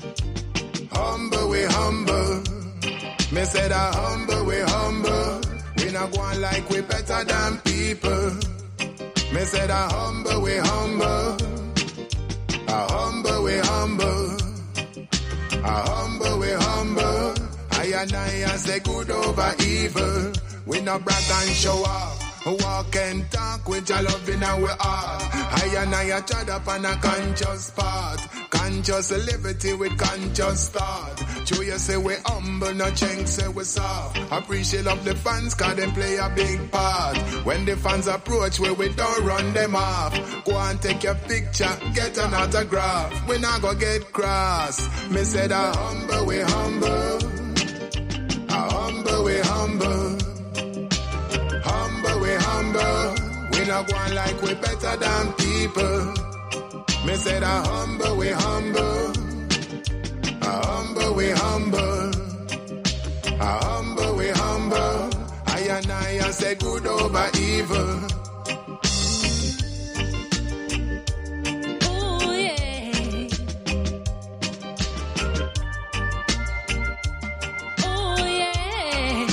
Humble, we humble. Me say a humble, we humble. We not going like we better than people. Me say a humble, we humble. A humble, we humble. A humble, we humble. I and I, I say good over evil. We not brag and show off. Walk and talk with your love in our heart. I and I, I trod up on a conscious path. Conscious liberty with conscious thought. True, you say we humble, no change, say we soft. Appreciate of the fans, cause them play a big part. When the fans approach, we, we don't run them off. Go and take your picture, get an autograph. We not go get cross. Me said a humble, we humble. A humble, we humble. Humble, we humble. We not going like we better than people. Me said a humble, we humble. A humble, we humble. A humble, we humble. I and I, I say good over evil. Oh yeah. Oh yeah.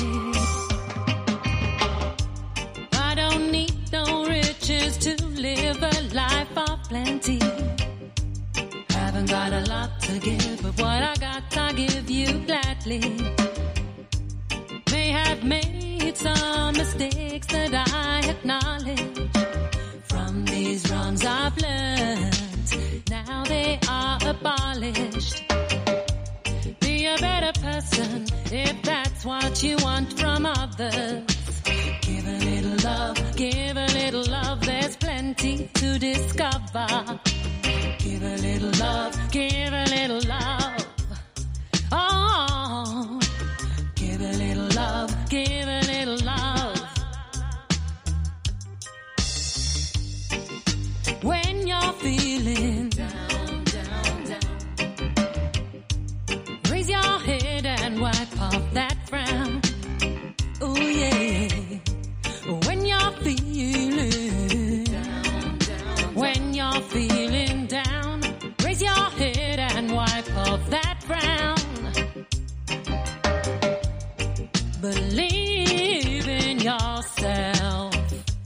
I don't need no riches to live a life of plenty. Haven't got a lot to give, but what I got I give you gladly. May have made some mistakes that I acknowledge. From these wrongs I've learned, now they are abolished. Be a better person if that's that's what you want from others. Give a little love, give a little love, there's plenty to discover. Give a little love, give a little love. Oh, give a little love, give a little love. When you're feeling down, down, down, raise your head and wipe off that frown. Oh yeah. When you're feeling down, down, when you're feeling down, raise your head and wipe off that frown. Believe in yourself.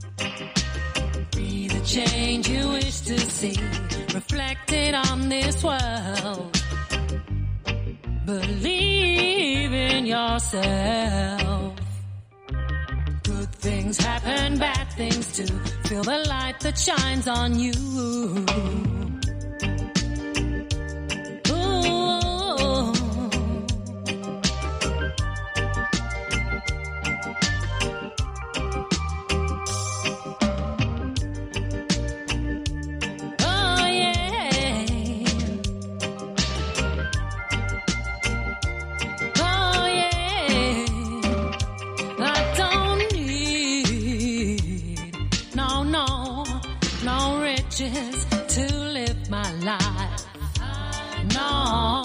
Be the change you wish to see reflected on this world. Believe in yourself. Good things happen, bad things too. Feel the light that shines on you. To live my life. No,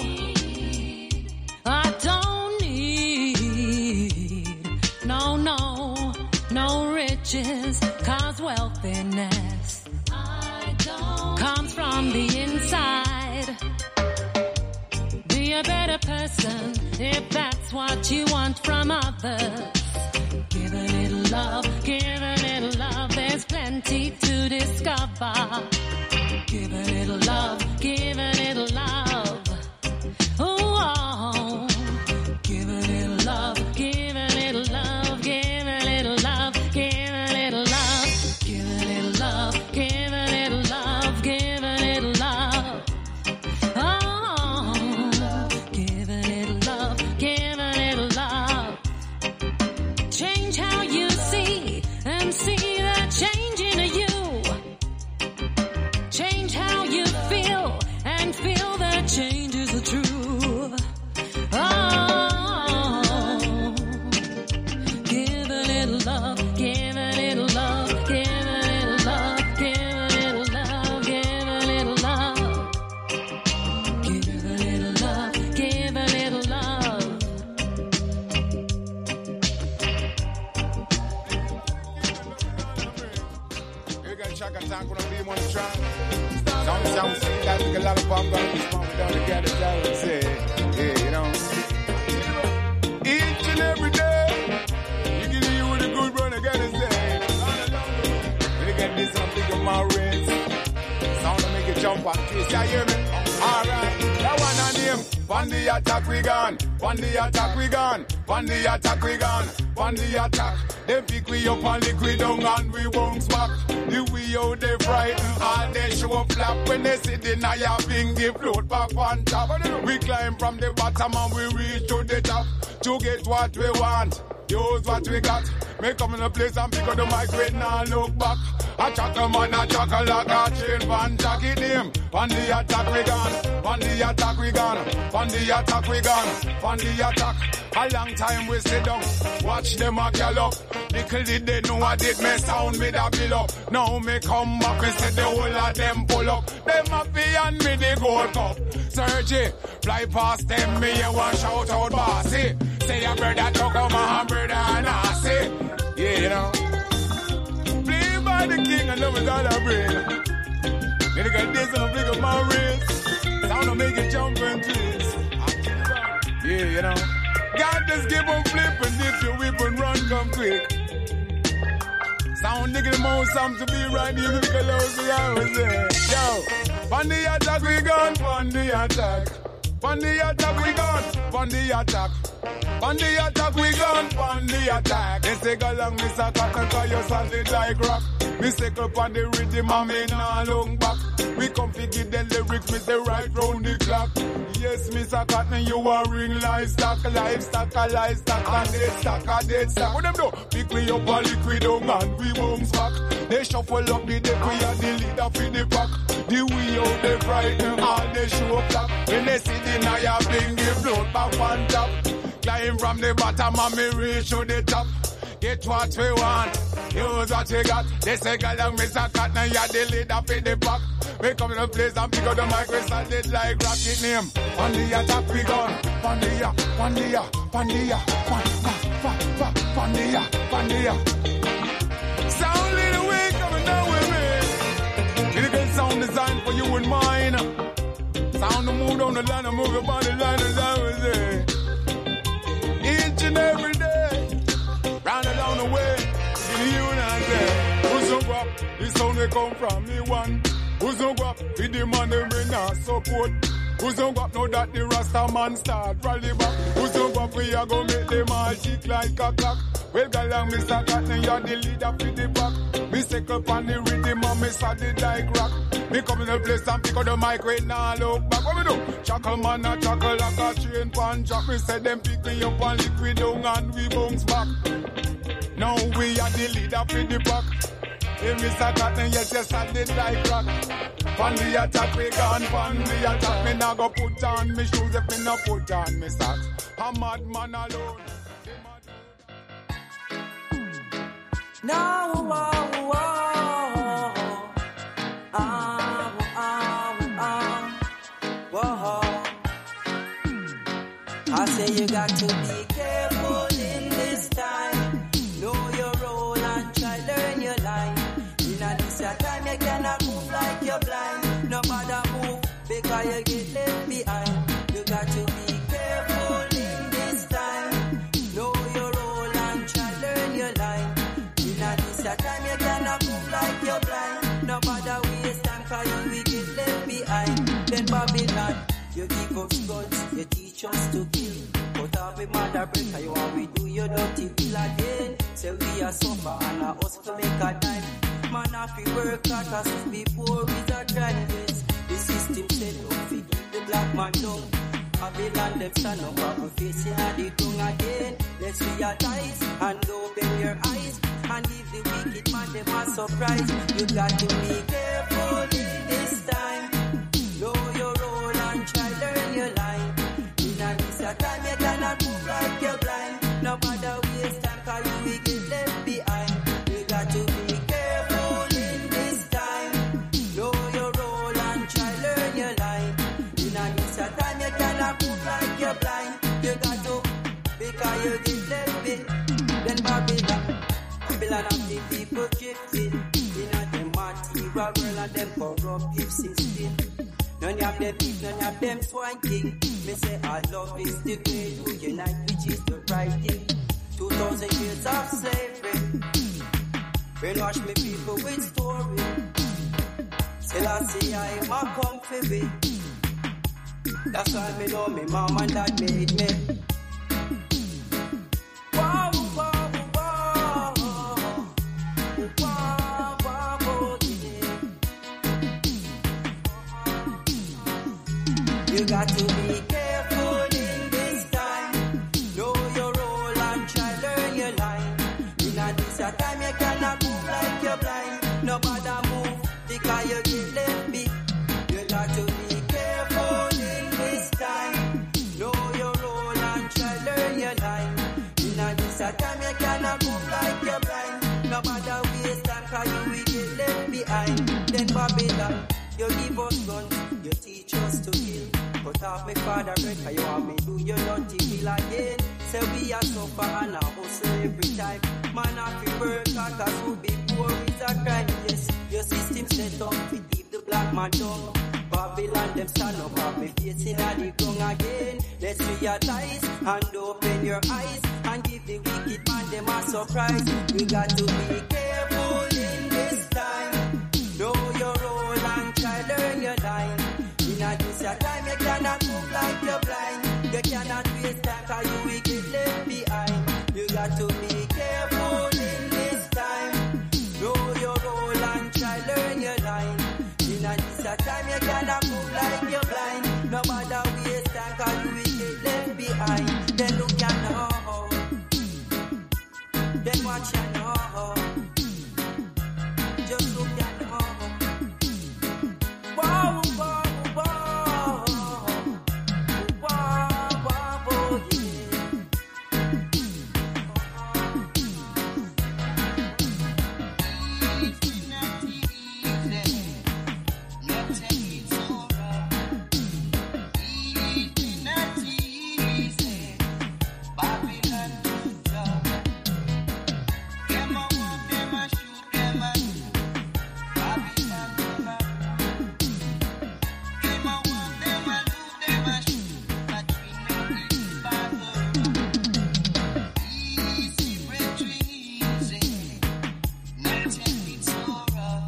I don't need no, no, no riches, cause wealthiness comes from the inside. Be a better person if that's what you want from others. Give a little love, give a little love, there's plenty to discover. Give a little love, give a little love. Ooh, oh. Give a little love, give a little love, give a little love, give a little love, give a little love, give a little love, give a little love. Oh, give a little love, give a little love. Change how you see and see the change in you. Change how you feel and feel that change is the truth. Oh, give a little love, give a little love, give a little love, give a little love, give a little love. Give a little love, give a little love. You got Chaka Tank when I'm being one strong. Some sound sweet, I think a lot of pop guns just pump down together, down and say, yeah, you know. Each and every day, you can hear what a good brother gotta say. When you get this, I'm thinking my wrist. Sound to make it jump and twist, you hear me? Alright, that one on him. On the attack we gone, on the attack we gone, on the attack we gone, on the attack. They pick we up and lick we down and we bounce back. The we out they frighten, all they show flap. When they sit in a yapping, they float back on top. We climb from the bottom and we reach to the top. To get what we want, use what we got. May come in a place and pick up the mic when I look back. I chuck a man, I chuck a like a chain van jacket him. On the attack we gone, on the attack we gone, on the attack we gone, on the attack. A long time we sit down, watch them a gallop. Little did they know I did me sound with a bill up. Now me come back and say the whole of them pull up. Them a beyond me the gold cup. Sergi, fly past them, me you want shout out bossy. Say your brother talk on my brother and I say, yeah you know. Play by the king and never got a brain. Then I got this and I pick up my wrist. Sound to make it jump and twist. Yeah you know. God just give them flip and if you whip and run come quick. Sound nigga more something to be right here with the clothes we always say. Yo, on the attack we gone, on the attack. On the attack we gone, on the attack. On the attack we gone, on the attack. They say go long, Mister Cotton, cause you solid like rock. Me sick up on the rhythm and me nah look back. We come to give the lyrics, me say right round the clock. Yes, Mister Cotton, you are ring livestock, livestock, a livestock, and dead stock, a dead stock. What them do? Pick me up a liquid on and we bounce back. They shuffle up the deck, we are the leader for the pack. The way out they frighten, all they show up. When they see the Naya bling, they float back on top. Climb from the bottom and me reach to the top. Get what we want, use what you got. They say, girl, young Mister Cotton, you're the leader for the pack. We come to the place and pick up the mic, we started like rocket name. On the attack we gone, on the ya, on the ya, on the ya, on the ya, on the ya. Sound little way coming down with me. It again sound designed for you and mine. Sound the mood on the line and move your body line as I was there. Each and every day, round along the way, in the union there. Who's so guap? This sound they come from me one. Who's no guap? With the man they may not support. Who's no guap? Know that the Rasta man start rally back. Who's no guap? We are gonna make them all cheek like a clock. Well, girl, young Mister Cotton, you're the leader for the back. Me stick up on the rhythm and me solid like rock. Me come in the place and pick up the mic right now, look back. What me do? Chuckle man a chuckle like a chain pan chop. Me say them pick me up and liquid down and we bounce back. Now we are the leader for the pack. Hey, Mister Cotton, yes, yes, I did like rock. Pan the attack, we gone, pan the attack. Me nah go put on me shoes if me nah put on me socks. A madman alone. No, oh, oh, oh, oh, oh, I say you got to be careful in this time. Know your role and try learn your line. In a this time you cannot move like you're blind. No matter move because you get left behind. You got to be careful in this time. Know your role and try learn your line. In a this time you cannot move like you're blind. No matter waste time cause you will get left behind. Then Babylon, you give us guns, you teach us to kill. But all we mother break, you want we do your dirty will again. Say we are suffer and a us to make a dime. Man have to work hard cause we before we are trying this. The system said don't feed the black man down. Babylon them stand up and we facing at the tongue again. Let's realize and open your eyes and give the wicked man them a surprise. You got to be careful in this time. Know your role and try learn your line. In a this time you cannot move like you're blind. No matter waste time cause you will get left behind. You got to be careful in this time. Know your role and try learn your line. In a this time you cannot move like you're blind. You got to because you get left behind. Then Babylon, Babylon of the people drifting. In a them material world and them corrupt gifts instead. None of them beef, none of them swine king. Me say our love is the way to unite, which is the right thing. Two thousand years of slavery. Brainwash me people with story. Still I see I'm a comfy. That's why me know me mom and dad made me. Wow, wow, wow. Wow, wow, wow, yeah. You got to be careful in this time. Know your role and try learn your line. In a this time you cannot move like you're blind. No matter move because you get left beat. You got to be careful in this time. Know your role and try learn your line. In a this time you cannot move like you're blind. No matter waste time cause you will get left behind. Then Babylon, you give us guns, you teach us to kill. Cut off me father bread, cause you want me do your dirty will again. Say we are suffer and a hustle every time. Man have to work hard cause we be poor is a crime. Yes, your system set up to keep the black man down. Babylon them stand up and be facing at the ground again. Let's realize and open your eyes and give the wicked man them a surprise. We got to be careful in this time. Know your role and try learn your line. In a this time you cannot move like you're blind. You cannot waste time cause you will get left behind. You got to be careful in this time. Know your role and try learn your line. In a this time what you know. Just look at know. Whoa, whoa, whoa, whoa, whoa, whoa, yeah. Easy, not easy. Not take it so rough. Easy, not easy. Babylon too tough. Them a walk, them a shoot, them a shoot. Babylon them a them a walk, them a loot, them a shoot. But we know easy battle. Easy, brethren, easy. Not take it so rough.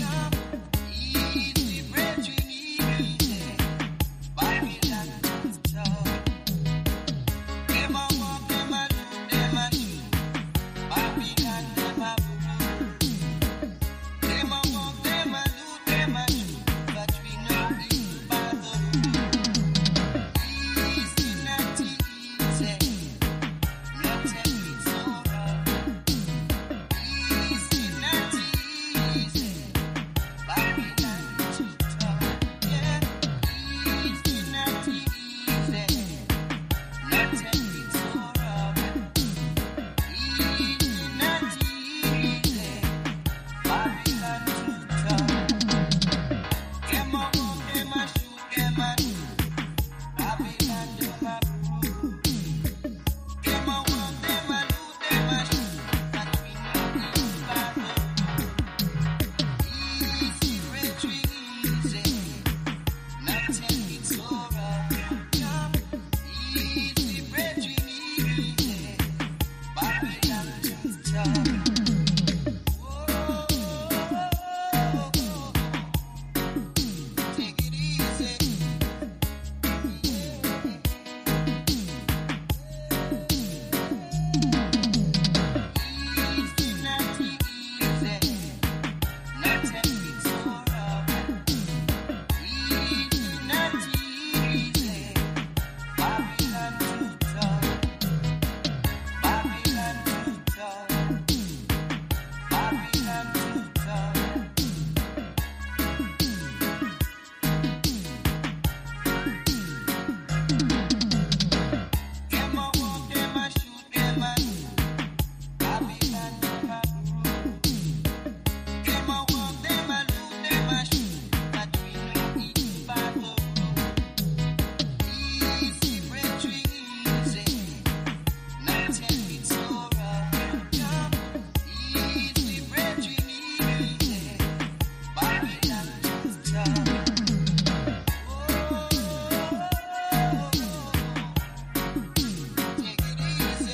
Easy, brethren, easy. Babylon too tough. Them a walk, them a loot, them a shoot. Babylon them a them a walk, them a loot, them a shoot. But we know easy battle. Easy, not easy. Not take it so rough. Easy, not easy. Babylon too tough. Yeah. Easy, not easy. Not take it so rough. Easy, not easy. Babylon too tough. Them a walk, them a shoot, them a shoot. Babylon them a rule. Them a walk, them a loot, them a shoot. But we know easy battle. Easy, brethren, easy. Not take it so rough. Easy, brethren, easy. Babylon too tough. Take it easy. Easy, not easy. Not take it so rough. Easy, not easy. Babylon too tough. Babylon too tough. Babylon too tough. Them a walk, them a shoot, them a shoot. Babylon them a rule. Them a walk, them a loot, them a shoot. But we know easy battle. Easy, brethren, easy. Not take it so rough. Easy, brethren, easy. Babylon too tough. Take it easy.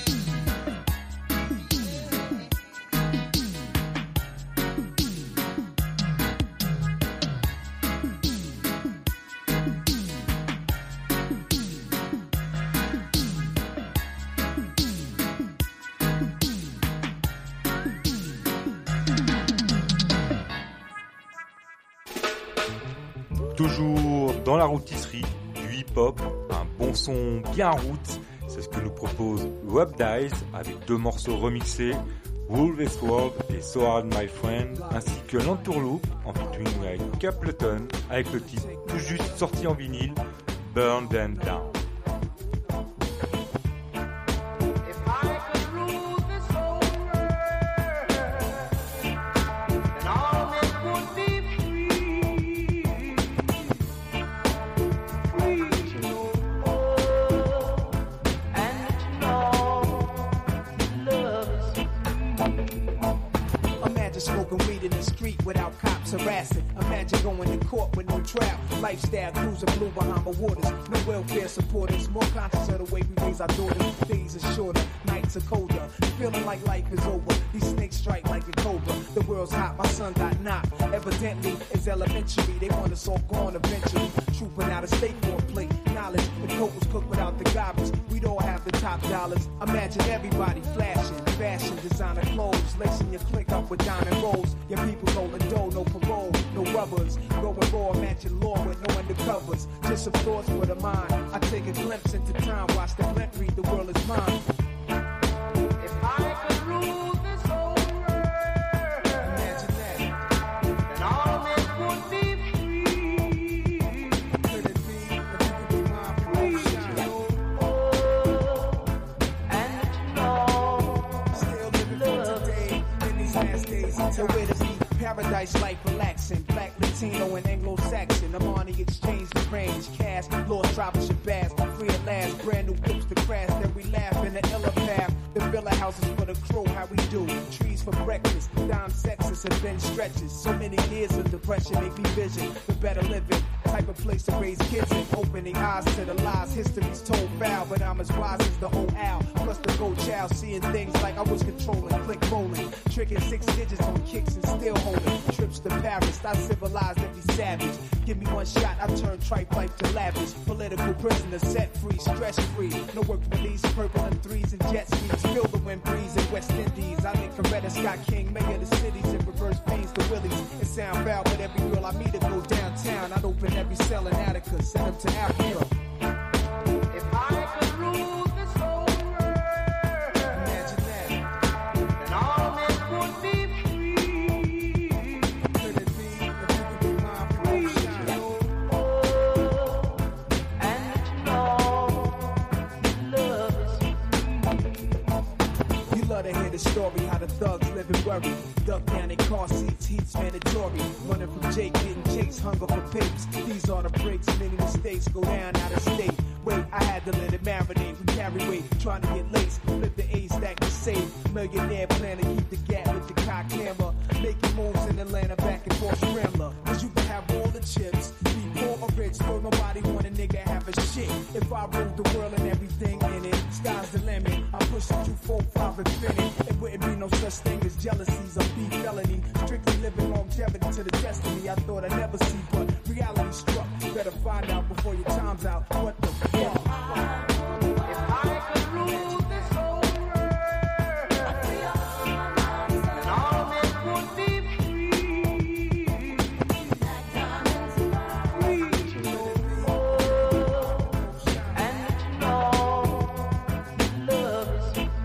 Toujours dans la rôtisserie, du hip-hop, un bon son bien roots, c'est ce que nous propose Rob Dice avec deux morceaux remixés, Wolves World et So Hard My Friend, ainsi que l'entourloupe en featuring avec Capleton avec le titre tout juste sorti en vinyle, Burn Them Down. Imagine smoking weed in the street without cops harassing. Imagine going to court with no trap. Lifestyle cruising blue behind the waters. No welfare supporters. More conscious of the way we raise our daughters. Days are shorter, nights are colder. Feeling like life is over. These snakes strike like a cobra. The world's hot, my son got knocked. Evidently, it's elementary. They want us all gone eventually. Trooping out a state for a plate. Knowledge, the coke was cooked without the garbage. We'd all have the top dollars. Imagine everybody flashing. Fashion, designer clothes. Lacing your click up with diamond rolls. Your people holding dough, no parole, no rubbers. Going raw, imagine law with no undercovers. Just some thoughts for the mind. I take a glimpse into time. Watch the glint read, the world is mine. If I could rule this So where to be? Paradise life relaxing. Black, Latino, and Anglo-Saxon. Armani exchange the range. Cash, lost driving Shabazz. Free at last. Brand new whips to crash. Then we laugh in the illa path. The villa houses for the crew. How we do? Trees for breakfast. Dime sexes and bench stretches. So many years of depression make me vision the better living. Type of place to raise kids in. Opening eyes to the lies. History's told foul. But I'm as wise as the whole owl. Plus the gold child. Seeing things like I was controlling. Click rolling. Tricking six digits on kicks and still holding. Trips to Paris, I civilized every savage. Give me one shot, I turn tripe life to lavish. Political prisoner, set free, stress free. No work release, purple and threes and jet skis. Feel the wind breeze in West Indies. I think Coretta Scott King, mayor of the cities, and reverse pains to Willies. It sound foul, but every girl I meet to go downtown. I'd open every cell in Attica, send them to Africa. If I could rule this whole world, imagine that, then all men would be. To hear the story, how the thugs live and worry. Duck down in car seats, heat's mandatory. Running from Jake, getting chased, hunger for papes. These are the breaks, many mistakes go down out of state. Wait, I had to let it marinate. We carry weight, trying to get laced. Flip the A stack to save. Millionaire plan to keep the gap with the cock camera. Making moves in Atlanta, back and forth scrambler. Cause you can have all the chips. Be poor or rich, so nobody want a nigga have a shit. If I ruled the world and everything in it, sky's the limit. I push it through four, five, and finish. It wouldn't be no such thing as jealousies or beef felony. Strictly living longevity to the destiny I thought I'd never see, but reality struck. Better find out before your time's out. What the fuck? If I could rule this whole world, then all men would be free. Free. Oh, and know love is free.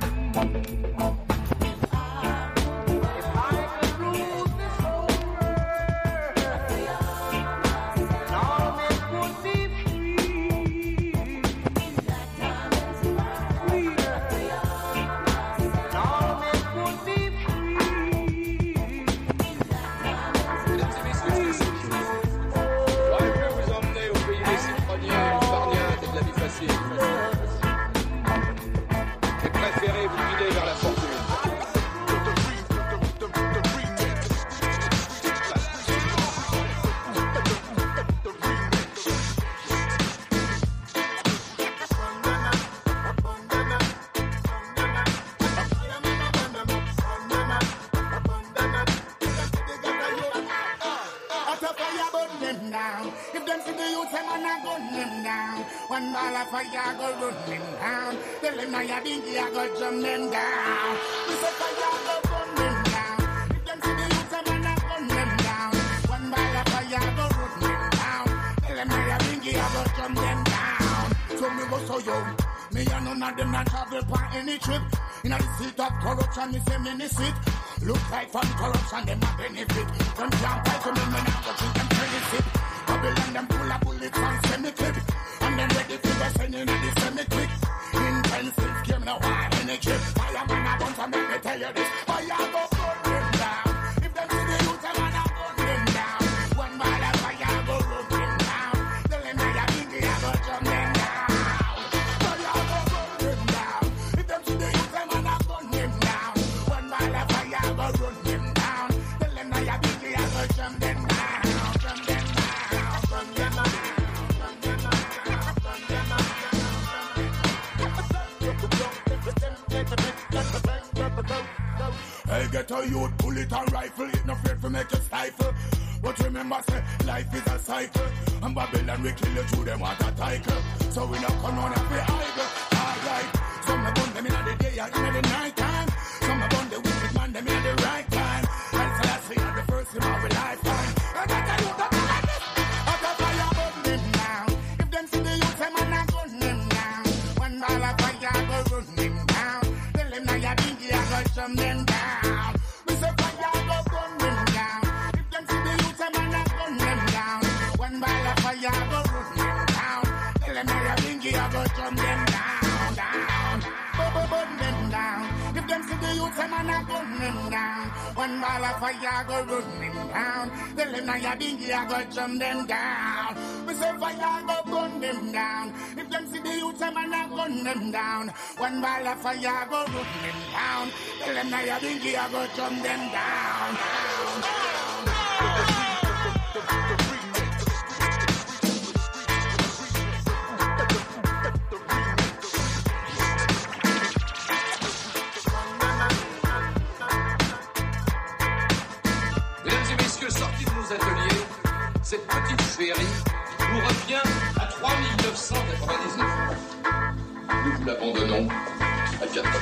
One ball of fire go run them down. Tell them now you dinky, I go jump them down. We say fire go run them down. If them see the youth, them and I gun them down. One ball of fire go run them down. Tell them now you dinky, I go jump them down. So me go so young. Me and none of them not travel for any trip. In the seat of corruption, me say me in sit. Look like from corruption, them a benefit. From can't fight to me, me now go treat them credit. Babylon them full of bullets and semi-clip. And them ready for the sending of the semi-quick. Intensive game, no hard energy. Fireman a bunch and make me tell you this. Fire go burn them down. If them see the youth, them a burn them down. One ball of fire go run them down. Tell them now you think you go jump them down. Fire go burn them down. If them see the youth, them a burn them down. One ball of fire go run them down. Tell them now you think you go jump them down. Jump them down. Jump them down. Hey, get a youth, bullet and rifle. It no fear to make you stifle. But remember, say, life is a cycle. And Babylon, we kill you through them water cycle. So we not come on and we idle. Alright. Some of them in the day and in the night time. Some of them the wicked man, them in the right time. And so I see the first in our lifetime. And I tell you that like this. Out of fire, burn them down. If them see the youth, them and I gun them down. One ball of fire, go run them down. Tell them now you think you go jump them down. We say fire, go burn them down. If them see the youth, them and I gun them down. One ball of fire, go run them down. Tell them now you think you go jump them down, down. Burn them down. If them see the the youth, them and I gun them down. One ball of fire go run them down. Tell them now your dingy, I go jump them down. We say fire go gun them down. If them see the youth, them and I gun them down. One ball of fire go run them down. Tell them now your dingy, I go jump them down. down, down, down. Sortie de nos ateliers, cette petite féerie nous revient à trois mille neuf cent quatre-vingt-dix-neuf. Nous vous l'abandonnons à bientôt.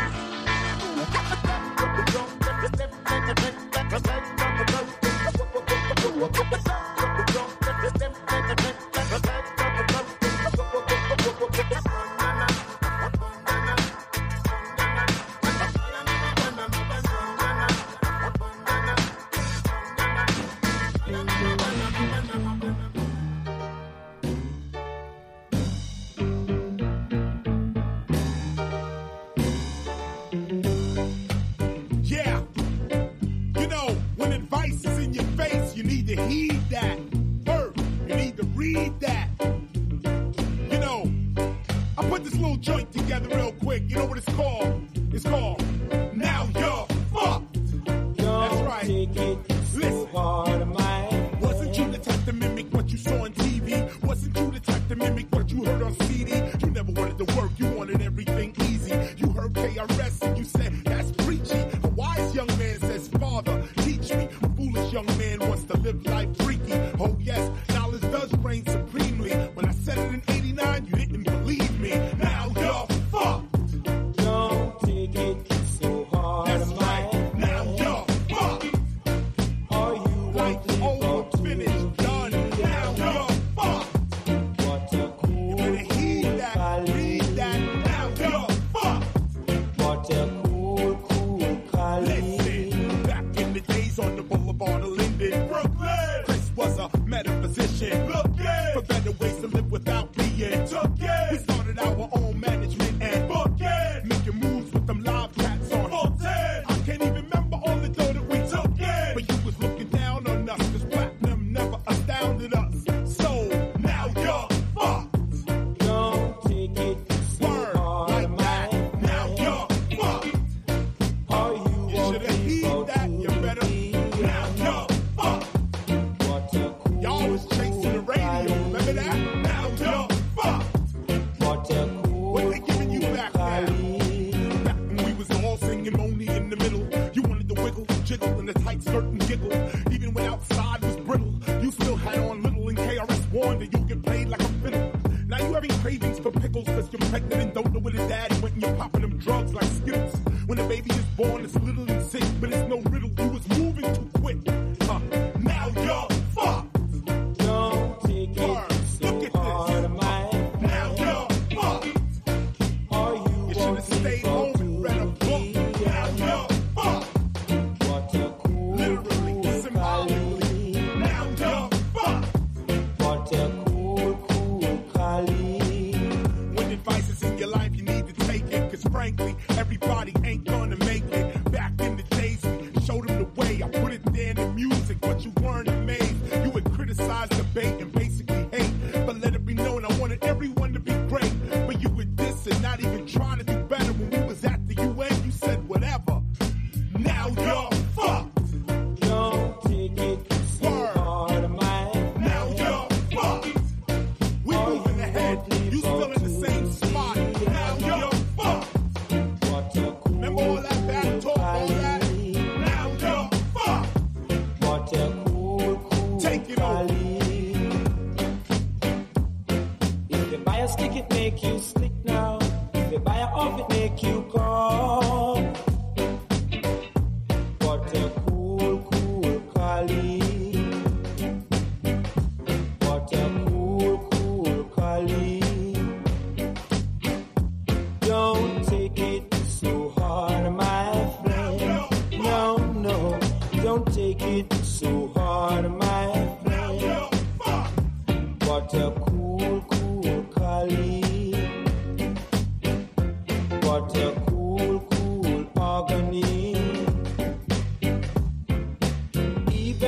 What a cool, cool organi.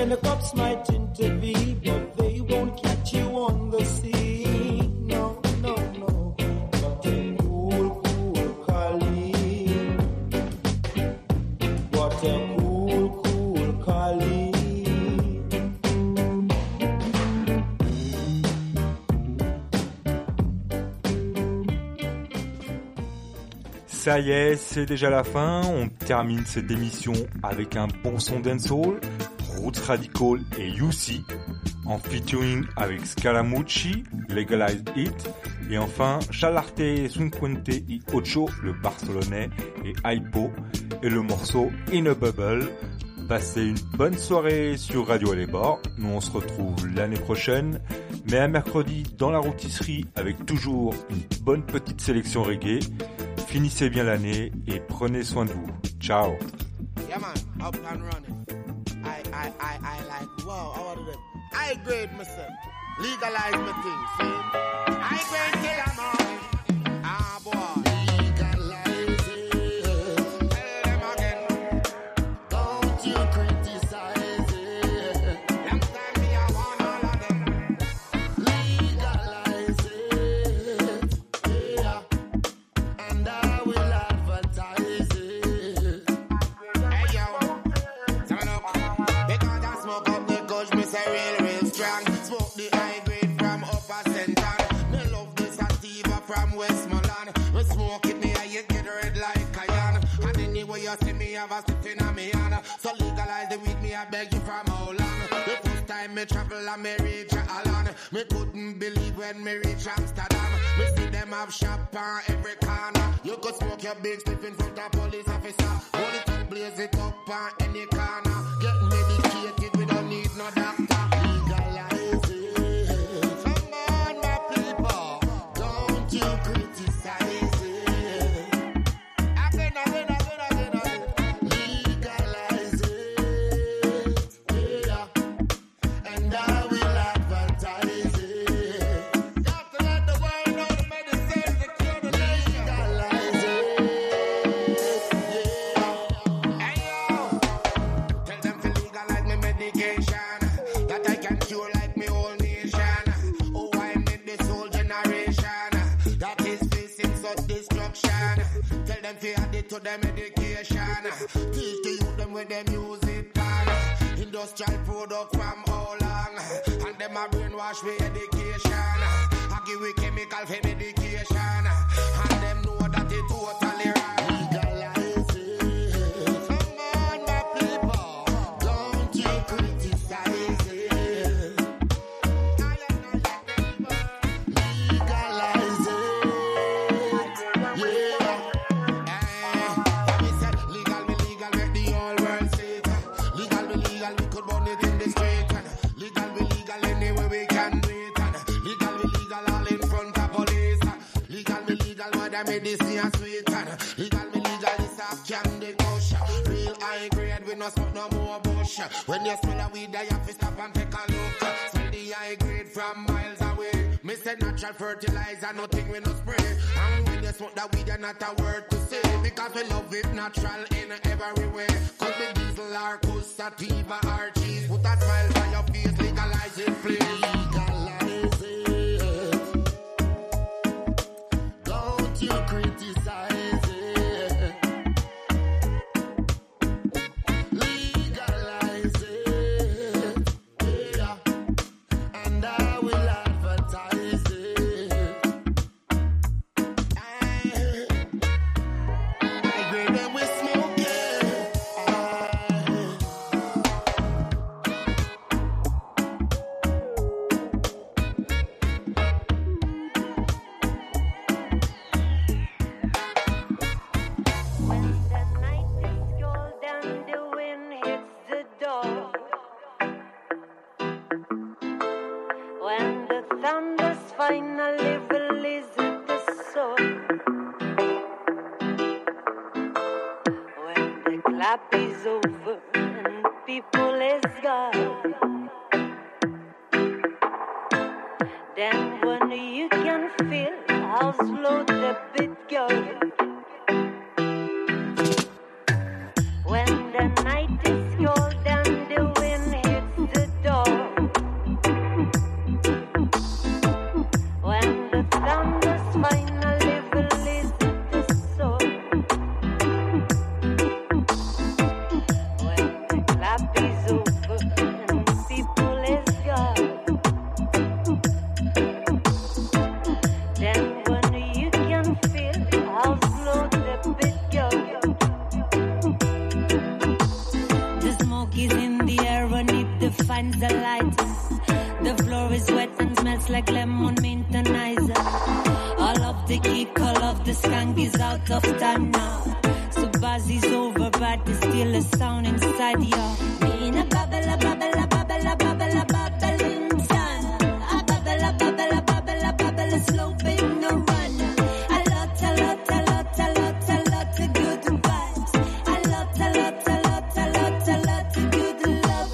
Then the cops might intervene, but they won't catch you on the scene. No, no, no. But a cool, cool collie. What a cool, cool collie. Ça y est, c'est déjà la fin. On termine cette émission avec un bon son dancehall, Roots Radical et U C, en featuring avec Scaramucci, Legalize It, et enfin Chalarte cinquante y ocho, le barcelonais, et Hypo, et le morceau In a Bubble. Passez une bonne soirée sur Radio Alébor. Nous on se retrouve l'année prochaine, mais un mercredi dans la rôtisserie avec toujours une bonne petite sélection reggae. Finissez bien l'année et prenez soin de vous. Ciao. Yeah man, up and running. I, I, I, I like, wow, I want them. I grade myself. Legalize my things, see? I grade till I'm on. Ah boy. Legalize it. Tell them again. Don't you criticize it. Long time me I want all of them. Legalize it. Yeah. And I will advertise it. Hey yo, turn up. Because I smoke up the kush, me say real, real strong. Smoke the high grade from Upper Central. Me love the sativa from Westmoreland. Me smoke it, me I get red like cayenne. And anyway you see me have a stiff in me hand. So legalize the weed, me I beg you from how long. The first time me travel and me reach Holland. Me couldn't believe when me reach Amsterdam. Me see them have shop on every corner. You could smoke your big spliff in front of police officer. Only to blaze it up on any corner. Get medicated, we don't need no doctor. Legalize it. Come on, my people. Don't you criticize it. Again, again, again, again, again. Legalize it. Yeah. And I will advertise it. You have to let the world know the medicine to cure the nation. Legalize it. Yeah. Hey yo. Tell them to legalize me medication. That I can cure like me whole nation. Oh, I made this whole generation that is facing such destruction. Tell them to add it to their medication. Teach the youth them when them use it plan. Industrial product from how long? And them a brainwash with education. I give we chemical for medication. And them know that it totally wrong. Legalize it. Come on, my people. Don't you criticize it. Legalize it. Yeah. Eh, me say legal, me legal, make the whole world see it. Legal, me legal, we could burn it in the street. Legal, me legal, anywhere we can do it. Legal, me legal, all in front of police. Legal, me legal, what I made this year sweet. Legal, me legal, this a candy kush. Real high grade, we no smoke no more bush. When you smell a weed, you have to stop and take a look. Smell the high grade from miles away. Me say natural fertilizer, nothing we no spray. And when you smoke that weed, you're not a word to say. Because we love it natural in every way. Could be diesel or kush, sativa or cheese. Put a smile on your face, legalize it, please. Legalize it. Don't you criticize it. Legalize it. Yeah. And I will advertise it. I, I agree that we smoke it. When the thunders finally release the soul, when the clap is over and people is gone, then when you can feel how slow the beat goes, when the night is cold and the wind hits shines the light. The floor is wet and smells like lemon mintonizer. All of the kick, all of the skunk is out of time now. So buzz is over, but there's still a sound inside you. Me in a bubble, a bubble, a bubble, a bubble, a bubble in sun. A bubble, a bubble, a bubble, a bubble, a slope in no run. A lot, a lot, a lot, a lot, a lot of good vibes. A lot, a lot, a lot, a lot, a lot of good love.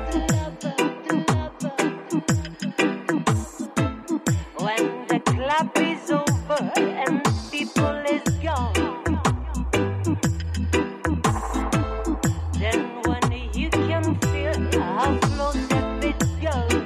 When the club is over and people is gone, then when you can feel how slow the beat goes.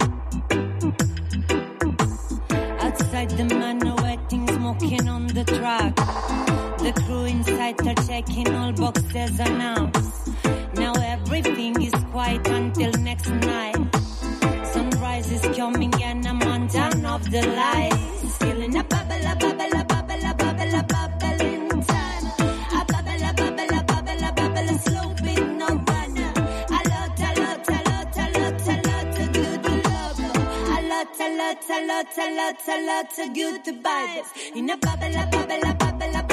Outside the man are waiting, smoking on the track. The crew inside are checking all boxes announced. Now everything is quiet until next night. Sunrise is coming and I'm on down of the lights. Still in a bubble, a bubble, a bubble, a bubble, a bubble in time. A bubble, a bubble, a bubble, a bubble, a slope in no runner. A lot, a lot, a lot, a lot, a lot of good love. A lot, a lot, a lot, a lot, a lot of good vibes. In a bubble, a bubble, a bubble, a